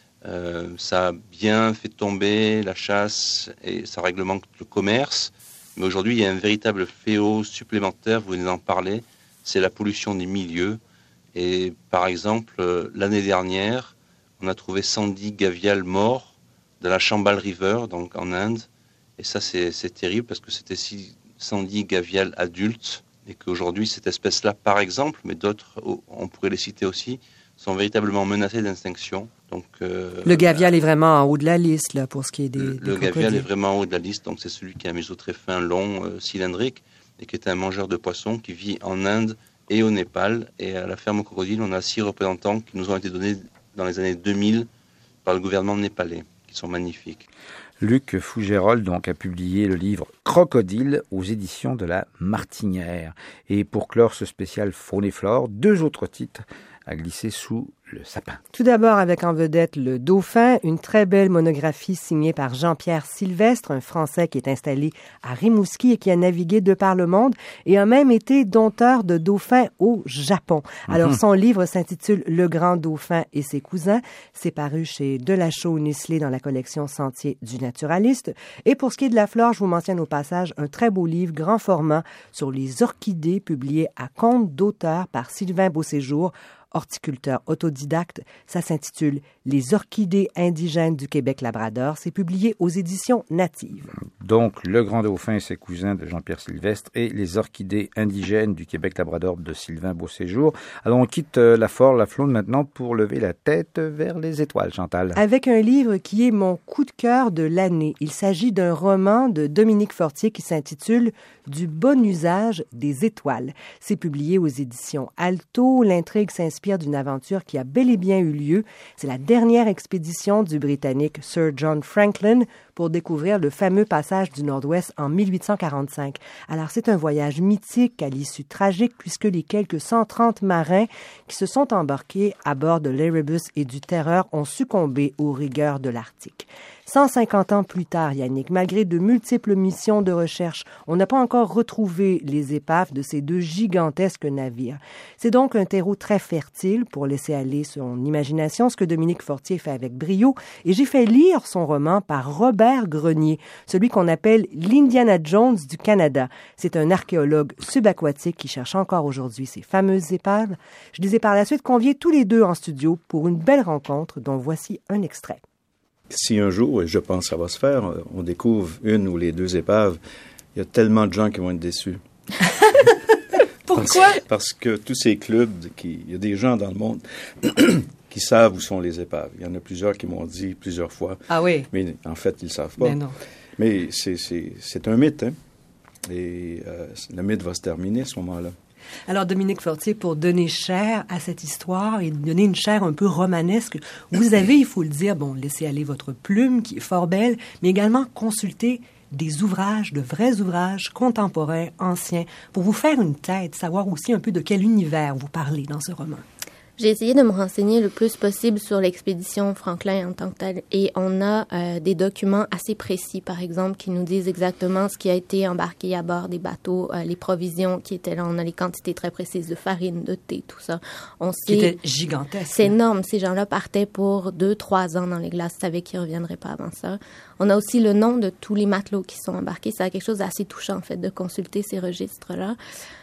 Ça a bien fait tomber la chasse et ça réglemente le commerce. Mais aujourd'hui, il y a un véritable fléau supplémentaire, vous venez d'en parler, c'est la pollution des milieux. Et par exemple, l'année dernière, on a trouvé 110 gavials morts dans la Chambal River, donc en Inde. Et ça, c'est terrible parce que c'était 110 gavials adultes et qu'aujourd'hui, cette espèce-là, par exemple, mais d'autres, on pourrait les citer aussi, sont véritablement menacées d'extinction. Donc, le gavial est vraiment en haut de la liste là, pour ce qui est des Le gavial est vraiment en haut de la liste, donc c'est celui qui a un museau très fin, long, cylindrique, et qui est un mangeur de poissons qui vit en Inde et au Népal. Et à la ferme aux crocodiles, on a 6 représentants qui nous ont été donnés dans les années 2000 par le gouvernement népalais, qui sont magnifiques. Luc Fougerolles donc a publié le livre Crocodile aux éditions de La Martinière. Et pour clore ce spécial Faune et Flore, 2 autres titres à glisser sous le sapin. Tout d'abord avec en vedette Le Dauphin, une très belle monographie signée par Jean-Pierre Sylvestre, un Français qui est installé à Rimouski et qui a navigué de par le monde et a même été dompteur de dauphins au Japon. Alors son livre s'intitule Le Grand Dauphin et ses cousins. C'est paru chez Delachaux-Nisley dans la collection Sentiers du naturaliste. Et pour ce qui est de la flore, je vous mentionne au passage un très beau livre grand format sur les orchidées publié à compte d'auteur par Sylvain Beauséjour, horticulteur autodidacte. Ça s'intitule « Les orchidées indigènes du Québec-Labrador ». C'est publié aux éditions Natives. Donc, Le Grand Dauphin et ses cousins de Jean-Pierre Sylvestre et Les orchidées indigènes du Québec-Labrador de Sylvain Beauséjour. Alors, on quitte la Flore, la Faune maintenant pour lever la tête vers les étoiles, Chantal. Avec un livre qui est mon coup de cœur de l'année. Il s'agit d'un roman de Dominique Fortier qui s'intitule « Du bon usage des étoiles ». C'est publié aux éditions Alto. L'intrigue s'inspire d'une aventure qui a bel et bien eu lieu. C'est la dernière expédition du Britannique Sir John Franklin pour découvrir le fameux passage du Nord-Ouest en 1845. Alors, c'est un voyage mythique à l'issue tragique puisque les quelques 130 marins qui se sont embarqués à bord de l'Erebus et du Terreur ont succombé aux rigueurs de l'Arctique. 150 ans plus tard, Yannick, malgré de multiples missions de recherche, on n'a pas encore retrouvé les épaves de ces 2 gigantesques navires. C'est donc un terreau très fertile pour laisser aller son imagination, ce que Dominique Fortier fait avec brio. Et j'ai fait lire son roman par Robert Grenier, celui qu'on appelle l'Indiana Jones du Canada. C'est un archéologue subaquatique qui cherche encore aujourd'hui ces fameuses épaves. Je les ai par la suite conviés tous les 2 en studio pour une belle rencontre dont voici un extrait. Si un jour, et je pense que ça va se faire, on découvre une ou les 2 épaves, il y a tellement de gens qui vont être déçus. Pourquoi? Parce que tous ces clubs, il y a des gens dans le monde qui savent où sont les épaves. Il y en a plusieurs qui m'ont dit plusieurs fois. Ah oui? Mais en fait, ils ne le savent pas. Mais non. Mais c'est un mythe, hein? Et le mythe va se terminer à ce moment-là. Alors, Dominique Fortier, pour donner chair à cette histoire et donner une chair un peu romanesque, vous avez, il faut le dire, laissez aller votre plume, qui est fort belle, mais également consulter des ouvrages, de vrais ouvrages contemporains, anciens, pour vous faire une tête, savoir aussi un peu de quel univers vous parlez dans ce roman. J'ai essayé de me renseigner le plus possible sur l'expédition Franklin en tant que telle. Et on a des documents assez précis, par exemple, qui nous disent exactement ce qui a été embarqué à bord des bateaux, les provisions qui étaient là. On a les quantités très précises de farine, de thé, tout ça. On sait... Qui était gigantesque. C'est énorme. Ces gens-là partaient pour 2-3 ans dans les glaces, savaient qu'ils ne reviendraient pas avant ça. On a aussi le nom de tous les matelots qui sont embarqués. C'est quelque chose d'assez touchant, en fait, de consulter ces registres-là.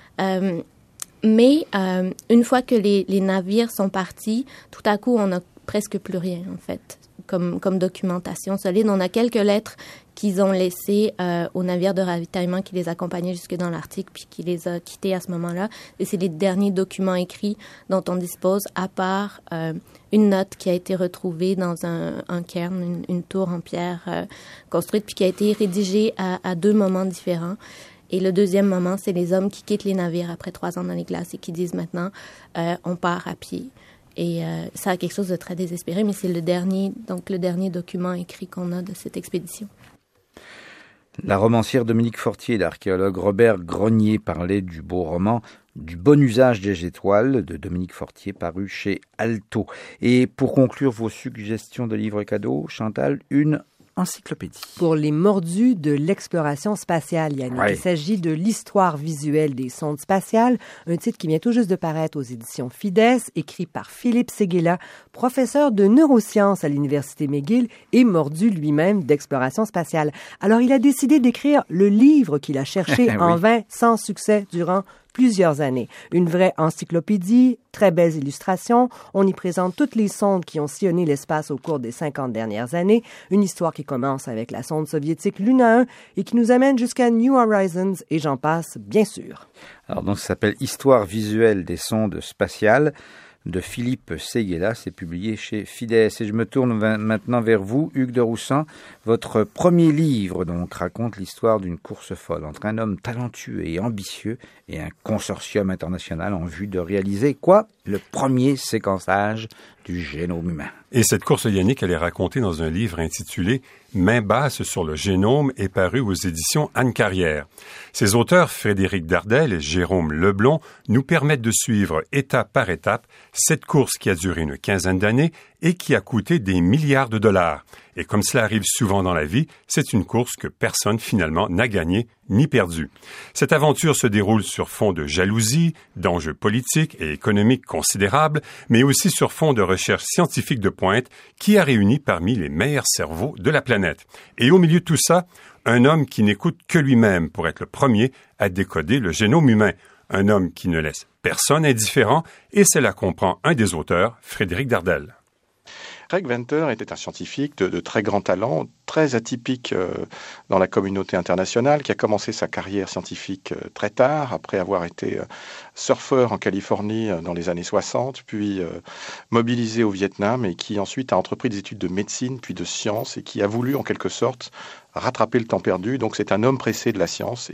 Mais une fois que les navires sont partis, tout à coup, on n'a presque plus rien, en fait, comme documentation solide. On a quelques lettres qu'ils ont laissées aux navires de ravitaillement qui les accompagnaient jusque dans l'Arctique, puis qui les a quittés à ce moment-là. Et c'est les derniers documents écrits dont on dispose, à part une note qui a été retrouvée dans un cairn, une tour en pierre construite, puis qui a été rédigée à 2 moments différents. Et le deuxième moment, c'est les hommes qui quittent les navires après 3 ans dans les glaces et qui disent maintenant, on part à pied. Et ça a quelque chose de très désespéré, mais c'est le dernier document écrit qu'on a de cette expédition. La romancière Dominique Fortier et l'archéologue Robert Grenier parlaient du beau roman « Du bon usage des étoiles » de Dominique Fortier, paru chez Alto. Et pour conclure vos suggestions de livres cadeaux, Chantal, une encyclopédie. Pour les mordus de l'exploration spatiale, Yannick. Ouais. Il s'agit de l'histoire visuelle des sondes spatiales, un titre qui vient tout juste de paraître aux éditions Fides, écrit par Philippe Séguéla, professeur de neurosciences à l'Université McGill et mordu lui-même d'exploration spatiale. Alors, il a décidé d'écrire le livre qu'il a cherché en vain, sans succès, durant plusieurs années. Une vraie encyclopédie, très belles illustrations. On y présente toutes les sondes qui ont sillonné l'espace au cours des 50 dernières années. Une histoire qui commence avec la sonde soviétique Luna 1 et qui nous amène jusqu'à New Horizons et j'en passe, bien sûr. Alors donc, ça s'appelle « Histoire visuelle des sondes spatiales » de Philippe Séguéla. C'est publié chez Fides. Et je me tourne maintenant vers vous, Hugues de Roussan. Votre premier livre donc raconte l'histoire d'une course folle entre un homme talentueux et ambitieux et un consortium international en vue de réaliser quoi? Le premier séquençage du génome humain. Et cette course, Yannick, elle est racontée dans un livre intitulé « Main basse sur le génome » et paru aux éditions Anne Carrière. Ses auteurs, Frédéric Dardel et Jérôme Leblond, nous permettent de suivre étape par étape cette course qui a duré une quinzaine d'années et qui a coûté des milliards de dollars. Et comme cela arrive souvent dans la vie, c'est une course que personne finalement n'a gagnée ni perdue. Cette aventure se déroule sur fond de jalousie, d'enjeux politiques et économiques considérables, mais aussi sur fond de recherche scientifique de pointe qui a réuni parmi les meilleurs cerveaux de la planète. Et au milieu de tout ça, un homme qui n'écoute que lui-même pour être le premier à décoder le génome humain. Un homme qui ne laisse personne indifférent, et c'est là qu'on prend un des auteurs, Frédéric Dardel. Craig Venter était un scientifique de très grand talent, très atypique dans la communauté internationale, qui a commencé sa carrière scientifique très tard, après avoir été surfeur en Californie dans les années 60, puis mobilisé au Vietnam, et qui ensuite a entrepris des études de médecine, puis de sciences, et qui a voulu en quelque sorte rattraper le temps perdu. Donc c'est un homme pressé de la science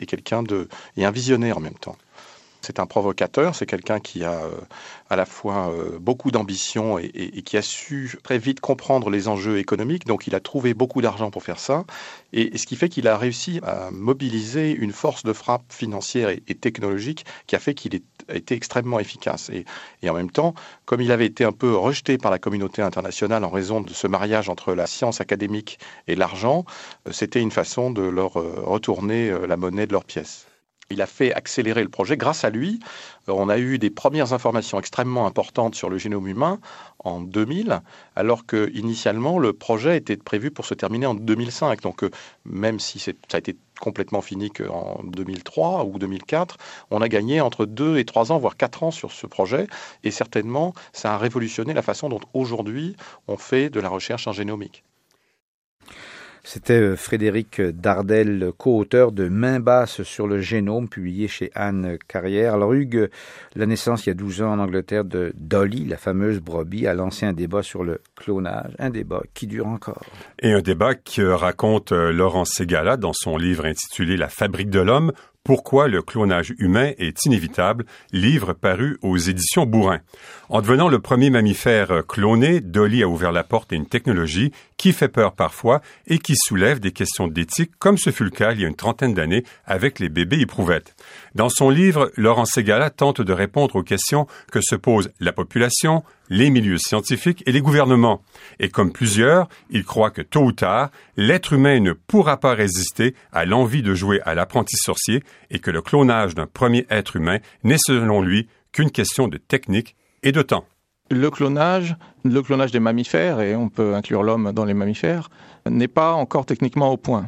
et un visionnaire en même temps. C'est un provocateur, c'est quelqu'un qui a à la fois beaucoup d'ambition et qui a su très vite comprendre les enjeux économiques, donc il a trouvé beaucoup d'argent pour faire ça, et ce qui fait qu'il a réussi à mobiliser une force de frappe financière et technologique qui a fait qu'il a été extrêmement efficace. Et en même temps, comme il avait été un peu rejeté par la communauté internationale en raison de ce mariage entre la science académique et l'argent, c'était une façon de leur retourner la monnaie de leurs pièces. Il a fait accélérer le projet. Grâce à lui, on a eu des premières informations extrêmement importantes sur le génome humain en 2000, alors qu'initialement, le projet était prévu pour se terminer en 2005. Donc, même si ça a été complètement fini qu'en 2003 ou 2004, on a gagné entre 2 et 3 ans, voire 4 ans sur ce projet. Et certainement, ça a révolutionné la façon dont aujourd'hui on fait de la recherche en génomique. C'était Frédéric Dardel, co-auteur de Main basse sur le génome, publié chez Anne Carrière. Alors Hugues, la naissance il y a 12 ans en Angleterre de Dolly, la fameuse brebis, a lancé un débat sur le clonage, un débat qui dure encore. Et un débat que raconte Laurent Ségala dans son livre intitulé « La fabrique de l'homme ». Pourquoi le clonage humain est inévitable, livre paru aux éditions Bourrin. En devenant le premier mammifère cloné, Dolly a ouvert la porte à une technologie qui fait peur parfois et qui soulève des questions d'éthique, comme ce fut le cas il y a une trentaine d'années avec les bébés éprouvettes. Dans son livre, Laurent Ségala tente de répondre aux questions que se posent la population, les milieux scientifiques et les gouvernements. Et comme plusieurs, il croit que tôt ou tard, l'être humain ne pourra pas résister à l'envie de jouer à l'apprenti sorcier et que le clonage d'un premier être humain n'est selon lui qu'une question de technique et de temps. Le clonage des mammifères, et on peut inclure l'homme dans les mammifères, n'est pas encore techniquement au point.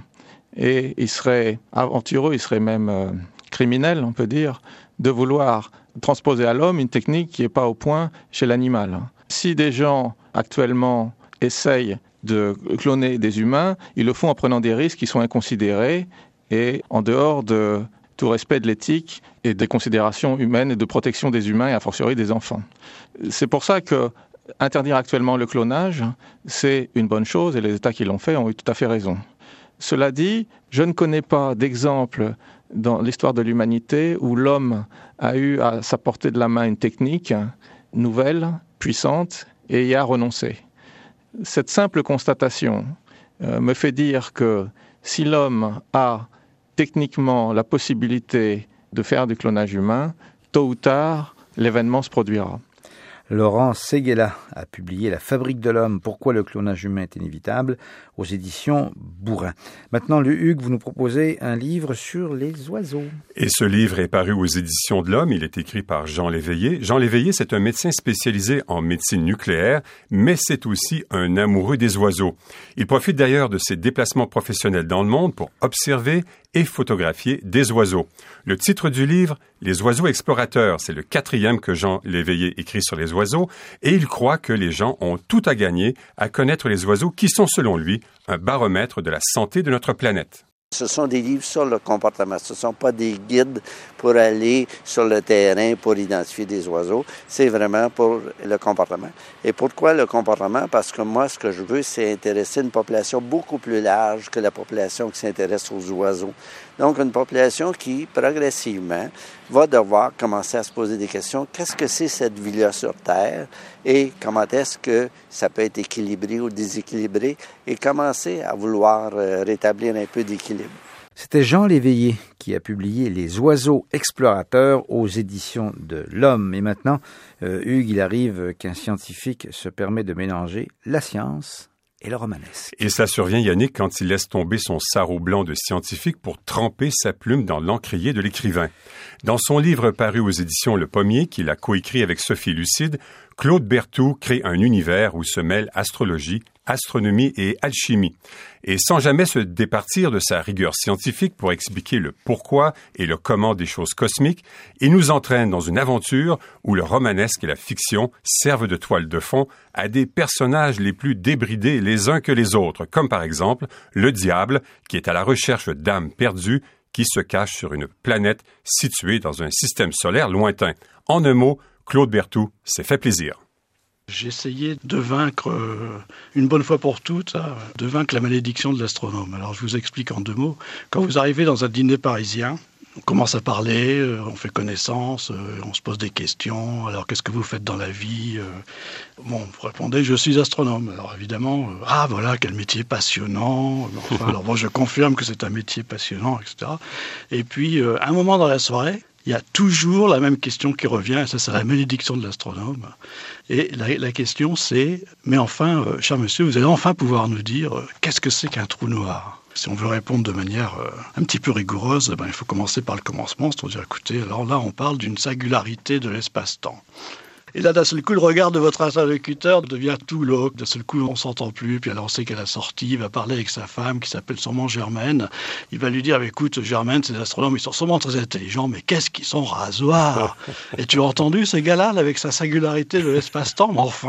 Et il serait aventureux, il serait même criminel, on peut dire, de vouloir transposer à l'homme une technique qui n'est pas au point chez l'animal. Si des gens actuellement essayent de cloner des humains, ils le font en prenant des risques qui sont inconsidérés et en dehors de tout respect de l'éthique et des considérations humaines et de protection des humains et a fortiori des enfants. C'est pour ça que interdire actuellement le clonage, c'est une bonne chose et les États qui l'ont fait ont eu tout à fait raison. Cela dit, je ne connais pas d'exemple dans l'histoire de l'humanité où l'homme a eu à sa portée de la main une technique nouvelle, puissante, et y a renoncé. Cette simple constatation me fait dire que si l'homme a techniquement la possibilité de faire du clonage humain, tôt ou tard, l'événement se produira. Laurent Ségala a publié La fabrique de l'homme, pourquoi le clonage humain est inévitable, aux éditions Bourrin. Maintenant, Hugues, vous nous proposez un livre sur les oiseaux. Et ce livre est paru aux éditions de l'Homme. Il est écrit par Jean Léveillé. Jean Léveillé, c'est un médecin spécialisé en médecine nucléaire, mais c'est aussi un amoureux des oiseaux. Il profite d'ailleurs de ses déplacements professionnels dans le monde pour observer et photographier des oiseaux. Le titre du livre, Les oiseaux explorateurs, c'est le 4e que Jean Léveillé écrit sur les oiseaux, et il croit que les gens ont tout à gagner à connaître les oiseaux qui sont, selon lui, un baromètre de la santé de notre planète. Ce sont des livres sur le comportement. Ce ne sont pas des guides pour aller sur le terrain pour identifier des oiseaux. C'est vraiment pour le comportement. Et pourquoi le comportement? Parce que moi, ce que je veux, c'est intéresser une population beaucoup plus large que la population qui s'intéresse aux oiseaux. Donc, une population qui, progressivement, va devoir commencer à se poser des questions. Qu'est-ce que c'est cette vie-là sur Terre? Et comment est-ce que ça peut être équilibré ou déséquilibré? Et commencer à vouloir rétablir un peu d'équilibre. C'était Jean Léveillé qui a publié Les oiseaux explorateurs aux éditions de l'Homme. Et maintenant, Hugues, il arrive qu'un scientifique se permet de mélanger la science et le romanesque. Et ça survient, Yannick, quand il laisse tomber son sarrau blanc de scientifique pour tremper sa plume dans l'encrier de l'écrivain. Dans son livre paru aux éditions Le Pommier, qu'il a coécrit avec Sophie Lucide, Claude Berthoud crée un univers où se mêlent astrologie, astronomie et alchimie. Et sans jamais se départir de sa rigueur scientifique pour expliquer le pourquoi et le comment des choses cosmiques, il nous entraîne dans une aventure où le romanesque et la fiction servent de toile de fond à des personnages les plus débridés les uns que les autres, comme par exemple le diable qui est à la recherche d'âmes perdues qui se cachent sur une planète située dans un système solaire lointain. En un mot, Claude Berthoud s'est fait plaisir. J'ai essayé de vaincre, une bonne fois pour toutes, de vaincre la malédiction de l'astronome. Alors je vous explique en 2 mots. Quand vous arrivez dans un dîner parisien, on commence à parler, on fait connaissance, on se pose des questions. Alors qu'est-ce que vous faites dans la vie? Bon, vous répondez, je suis astronome. Alors évidemment, voilà, quel métier passionnant. Enfin, alors bon, je confirme que c'est un métier passionnant, etc. Et puis, à un moment dans la soirée, il y a toujours la même question qui revient, et ça c'est la malédiction de l'astronome. Et la question c'est, mais enfin, cher monsieur, vous allez enfin pouvoir nous dire qu'est-ce que c'est qu'un trou noir? Si on veut répondre de manière un petit peu rigoureuse, il faut commencer par le commencement, c'est-à-dire, écoutez, alors là on parle d'une singularité de l'espace-temps. Et là, d'un seul coup, le regard de votre interlocuteur devient tout glauque. D'un seul coup, on s'entend plus. Puis alors, on sait qu'à la sortie, il va parler avec sa femme, qui s'appelle sûrement Germaine. Il va lui dire, écoute, Germaine, ces astronomes, ils sont sûrement très intelligents, mais qu'est-ce qu'ils sont rasoirs? Et tu as entendu ce gars-là, avec sa singularité de l'espace-temps? Mais enfin,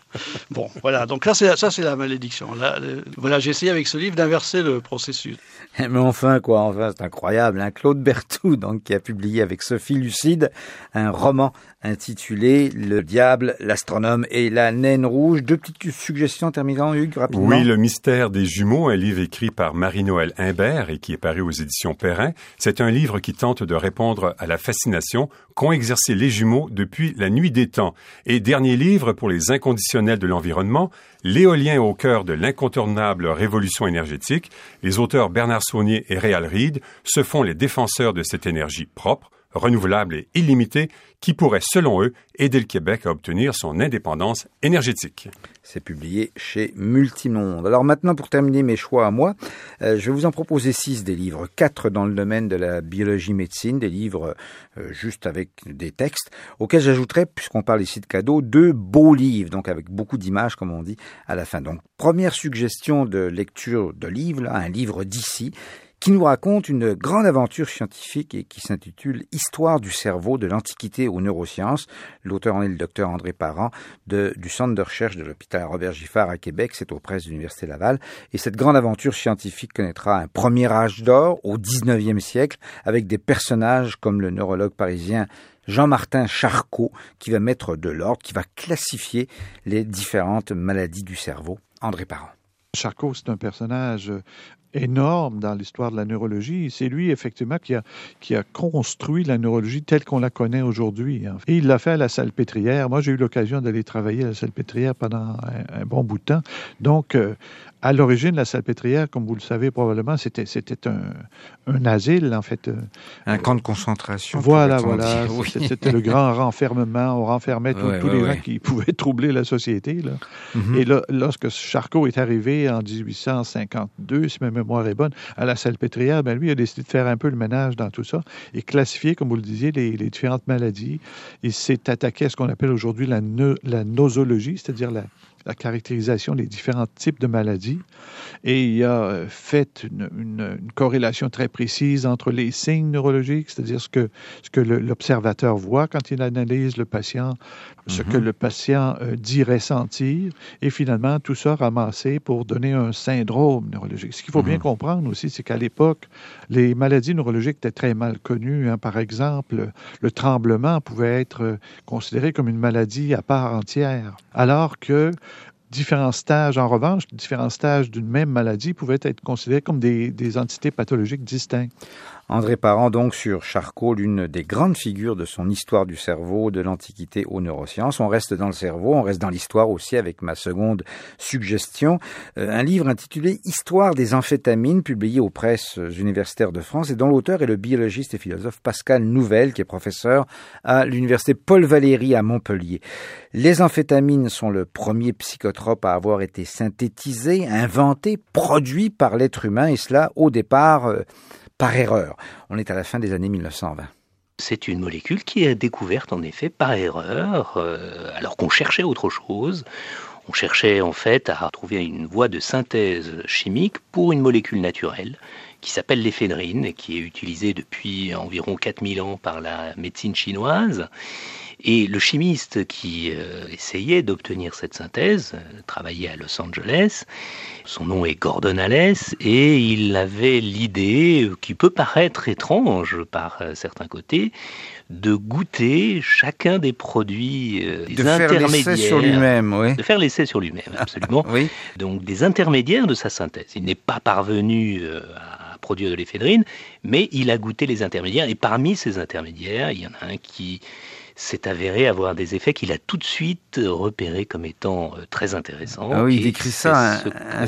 Bon, voilà. Donc là, c'est la malédiction. Là, voilà, j'ai essayé avec ce livre d'inverser le processus. Mais enfin, c'est incroyable. Hein. Claude Berthoud, donc, qui a publié avec Sophie Lucide un roman intitulé Le diable, l'astronome et la naine rouge. Deux petites suggestions terminant, Hugues, rapidement. Oui, Le mystère des jumeaux, un livre écrit par Marie-Noël Imbert et qui est paru aux éditions Perrin. C'est un livre qui tente de répondre à la fascination qu'ont exercé les jumeaux depuis la nuit des temps. Et dernier livre pour les inconditionnels de l'environnement, L'éolien au cœur de l'incontournable révolution énergétique. Les auteurs Bernard Saunier et Réal Reed se font les défenseurs de cette énergie propre, renouvelable et illimitée qui pourrait, selon eux, aider le Québec à obtenir son indépendance énergétique. C'est publié chez Multimonde. Alors maintenant, pour terminer mes choix à moi, je vais vous en proposer 6 des livres. 4 dans le domaine de la biologie-médecine, des livres juste avec des textes, auxquels j'ajouterai, puisqu'on parle ici de cadeaux, 2 beaux livres, donc avec beaucoup d'images, comme on dit, à la fin. Donc, première suggestion de lecture de livre, là, un livre d'ici, qui nous raconte une grande aventure scientifique et qui s'intitule « Histoire du cerveau de l'Antiquité aux neurosciences ». L'auteur en est le docteur André Parent du Centre de recherche de l'hôpital Robert Giffard à Québec, c'est aux presses de l'Université Laval. Et cette grande aventure scientifique connaîtra un premier âge d'or au 19e siècle avec des personnages comme le neurologue parisien Jean-Martin Charcot qui va mettre de l'ordre, qui va classifier les différentes maladies du cerveau. André Parent. Charcot, c'est un personnage énorme dans l'histoire de la neurologie. C'est lui, effectivement, qui a construit la neurologie telle qu'on la connaît aujourd'hui. Et il l'a fait à la Salpêtrière. Moi, j'ai eu l'occasion d'aller travailler à la Salpêtrière pendant un bon bout de temps. Donc, à l'origine, la Salpêtrière, comme vous le savez probablement, c'était un asile, en fait. Un camp de concentration. Voilà. Oui. C'était le grand renfermement. On renfermait tous les gens qui pouvaient troubler la société. Là. Mm-hmm. Et là, lorsque Charcot est arrivé en 1852, si ma mémoire est bonne, à la Salpêtrière, lui, il a décidé de faire un peu le ménage dans tout ça et classifier, comme vous le disiez, les différentes maladies. Il s'est attaqué à ce qu'on appelle aujourd'hui la nosologie, c'est-à-dire la caractérisation des différents types de maladies. Et il a fait une corrélation très précise entre les signes neurologiques, c'est-à-dire ce que l'observateur voit quand il analyse le patient, ce que le patient dit ressentir, et finalement tout ça ramassé pour donner un syndrome neurologique. Ce qu'il faut bien comprendre aussi, c'est qu'à l'époque, les maladies neurologiques étaient très mal connues. Par exemple, le tremblement pouvait être considéré comme une maladie à part entière, alors que différents stages, en revanche, différents stages d'une même maladie pouvaient être considérés comme des entités pathologiques distinctes. André Parent, donc, sur Charcot, l'une des grandes figures de son histoire du cerveau, de l'Antiquité aux neurosciences. On reste dans le cerveau, on reste dans l'histoire aussi avec ma seconde suggestion. Un livre intitulé « Histoire des amphétamines » publié aux presses universitaires de France et dont l'auteur est le biologiste et philosophe Pascal Nouvel, qui est professeur à l'université Paul Valéry à Montpellier. Les amphétamines sont le premier psychotrope à avoir été synthétisé, inventé, produit par l'être humain, et cela au départ par erreur. On est à la fin des années 1920. C'est une molécule qui est découverte en effet par erreur, alors qu'on cherchait autre chose. On cherchait en fait à trouver une voie de synthèse chimique pour une molécule naturelle qui s'appelle l'éphédrine et qui est utilisée depuis environ 4000 ans par la médecine chinoise. Et le chimiste qui essayait d'obtenir cette synthèse travaillait à Los Angeles. Son nom est Gordon Allès et il avait l'idée, qui peut paraître étrange par certains côtés, de goûter chacun des produits des intermédiaires. De faire l'essai sur lui-même, oui. De faire l'essai sur lui-même, absolument. Oui. Donc des intermédiaires de sa synthèse. Il n'est pas parvenu à produire de l'éphédrine, mais il a goûté les intermédiaires. Et parmi ces intermédiaires, il y en a un qui s'est avéré avoir des effets qu'il a tout de suite repérés comme étant très intéressants. Ah oui, il décrit ça, un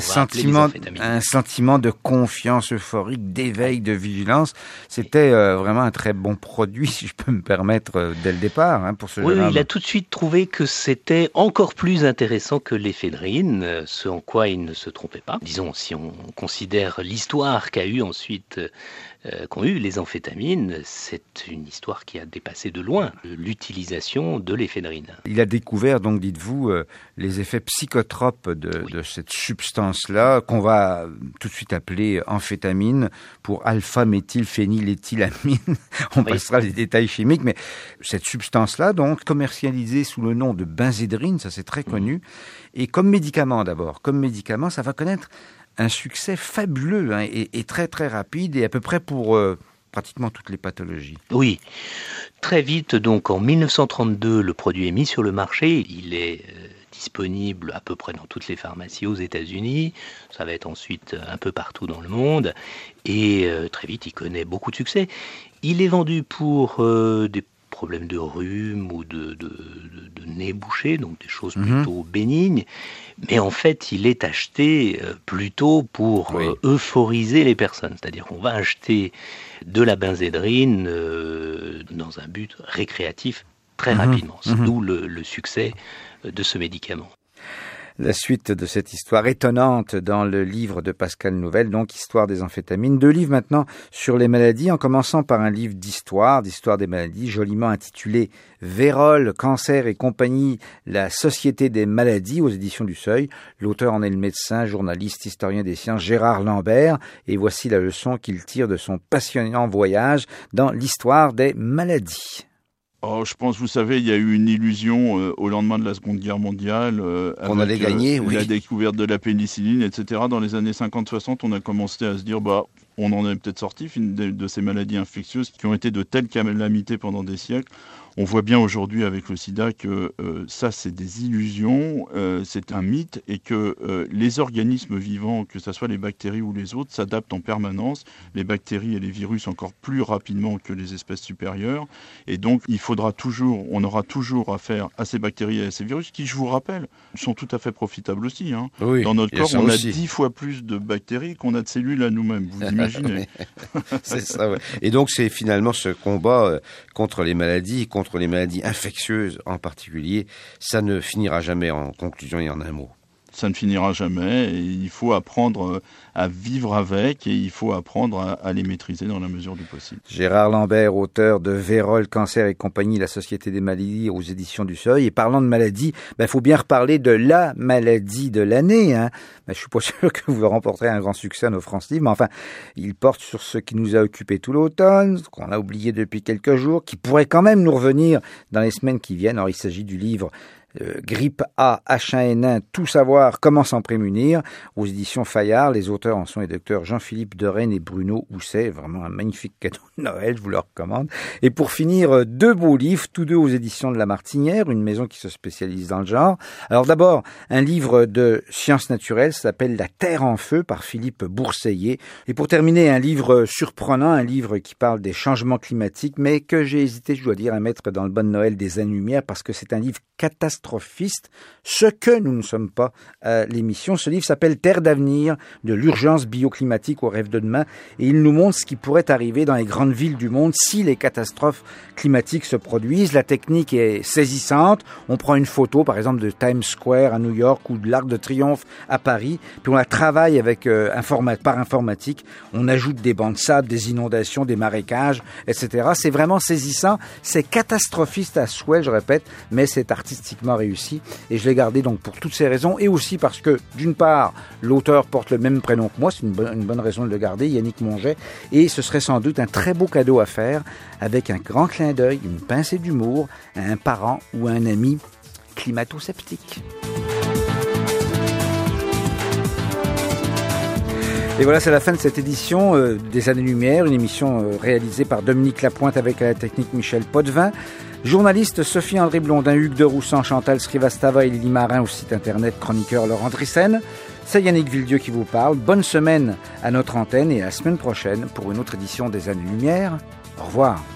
sentiment de confiance euphorique, d'éveil, de vigilance. C'était vraiment un très bon produit, si je peux me permettre, dès le départ, pour ce jeune homme. Oui, il a tout de suite trouvé que c'était encore plus intéressant que l'éphédrine, ce en quoi il ne se trompait pas. Disons, si on considère l'histoire qu'ont eu les amphétamines, c'est une histoire qui a dépassé de loin l'utilisation de l'éphédrine. Il a découvert, donc dites-vous, les effets psychotropes de cette substance-là, qu'on va tout de suite appeler amphétamine, pour alpha-méthylphényléthylamine. On passera les détails chimiques, mais cette substance-là, donc, commercialisée sous le nom de benzédrine, ça c'est très connu, et comme médicament d'abord. Comme médicament, ça va connaître un succès fabuleux et très très rapide, et à peu près pour pratiquement toutes les pathologies. Oui. Très vite, donc en 1932, le produit est mis sur le marché. Il est disponible à peu près dans toutes les pharmacies aux États-Unis. Ça va être ensuite un peu partout dans le monde. Et très vite, il connaît beaucoup de succès. Il est vendu pour des problèmes de rhume ou de nez bouché, donc des choses plutôt bénignes. Mais en fait, il est acheté plutôt pour euphoriser les personnes. C'est-à-dire qu'on va acheter de la benzédrine dans un but récréatif très rapidement. C'est d'où le succès de ce médicament. La suite de cette histoire étonnante dans le livre de Pascal Nouvel, donc Histoire des amphétamines. 2 livres maintenant sur les maladies, en commençant par un livre d'histoire des maladies, joliment intitulé Vérole, cancer et compagnie, la société des maladies, aux éditions du Seuil. L'auteur en est le médecin, journaliste, historien des sciences Gérard Lambert, et voici la leçon qu'il tire de son passionnant voyage dans l'histoire des maladies. Oh, je pense, vous savez, il y a eu une illusion au lendemain de la Seconde Guerre mondiale. On allait gagner, la découverte de la pénicilline, etc. Dans les années 50-60, on a commencé à se dire, on en est peut-être sorti de ces maladies infectieuses qui ont été de telles calamités pendant des siècles. On voit bien aujourd'hui avec le sida que ça, c'est des illusions, c'est un mythe, et que les organismes vivants, que ce soit les bactéries ou les autres, s'adaptent en permanence. Les bactéries et les virus encore plus rapidement que les espèces supérieures. Et donc, on aura toujours affaire à ces bactéries et à ces virus, qui, je vous rappelle, sont tout à fait profitables aussi. Oui, dans notre corps, on a 10 fois plus de bactéries qu'on a de cellules à nous-mêmes. Vous imaginez. C'est ça, ouais. Et donc, c'est finalement ce combat contre les maladies, contre les maladies infectieuses en particulier, ça ne finira jamais en conclusion et en un mot. Ça ne finira jamais, et il faut apprendre à vivre avec, et il faut apprendre à les maîtriser dans la mesure du possible. Gérard Lambert, auteur de Vérole, cancer et compagnie, la société des maladies, aux éditions du Seuil. Et parlant de maladies, faut bien reparler de la maladie de l'année. Je suis pas sûr que vous remporterez un grand succès à nos France Livres, mais enfin, il porte sur ce qui nous a occupé tout l'automne, qu'on a oublié depuis quelques jours, qui pourrait quand même nous revenir dans les semaines qui viennent. Alors, il s'agit du livre Grippe A, H1N1, tout savoir, comment s'en prémunir, aux éditions Fayard. Les auteurs en sont les docteurs Jean-Philippe Derennes et Bruno Housset. Vraiment un magnifique cadeau de Noël, je vous le recommande. Et pour finir, 2 beaux livres, tous 2 aux éditions de La Martinière, une maison qui se spécialise dans le genre. Alors d'abord, un livre de sciences naturelles, ça s'appelle La Terre en feu, par Philippe Bourseiller. Et pour terminer, un livre surprenant, un livre qui parle des changements climatiques, mais que j'ai hésité, je dois dire, à mettre dans le Bonne Noël des Années-Lumière, parce que c'est un livre catastrophiste, ce que nous ne sommes pas à l'émission. Ce livre s'appelle Terre d'avenir, de l'urgence bioclimatique au rêve de demain, et il nous montre ce qui pourrait arriver dans les grandes villes du monde si les catastrophes climatiques se produisent. La technique est saisissante. On prend une photo, par exemple, de Times Square à New York ou de l'Arc de Triomphe à Paris, puis on la travaille avec par informatique. On ajoute des bancs de sable, des inondations, des marécages, etc. C'est vraiment saisissant. C'est catastrophiste à souhait, je répète, mais c'est artistiquement réussi, et je l'ai gardé donc pour toutes ces raisons, et aussi parce que, d'une part, l'auteur porte le même prénom que moi, c'est une bonne raison de le garder, Yannick Monget, et ce serait sans doute un très beau cadeau à faire, avec un grand clin d'œil, une pincée d'humour, à un parent ou à un ami climato-sceptique. Et voilà, c'est la fin de cette édition des Années-Lumière, une émission réalisée par Dominique Lapointe avec à la technique Michel Potvin. Journalistes Sophie-André Blondin, Hugues de Roussan, Chantal Srivastava et Lily Marin au site internet chroniqueur Laurent Drissen. C'est Yannick Villedieu qui vous parle. Bonne semaine à notre antenne et à la semaine prochaine pour une autre édition des Années-Lumière. Au revoir.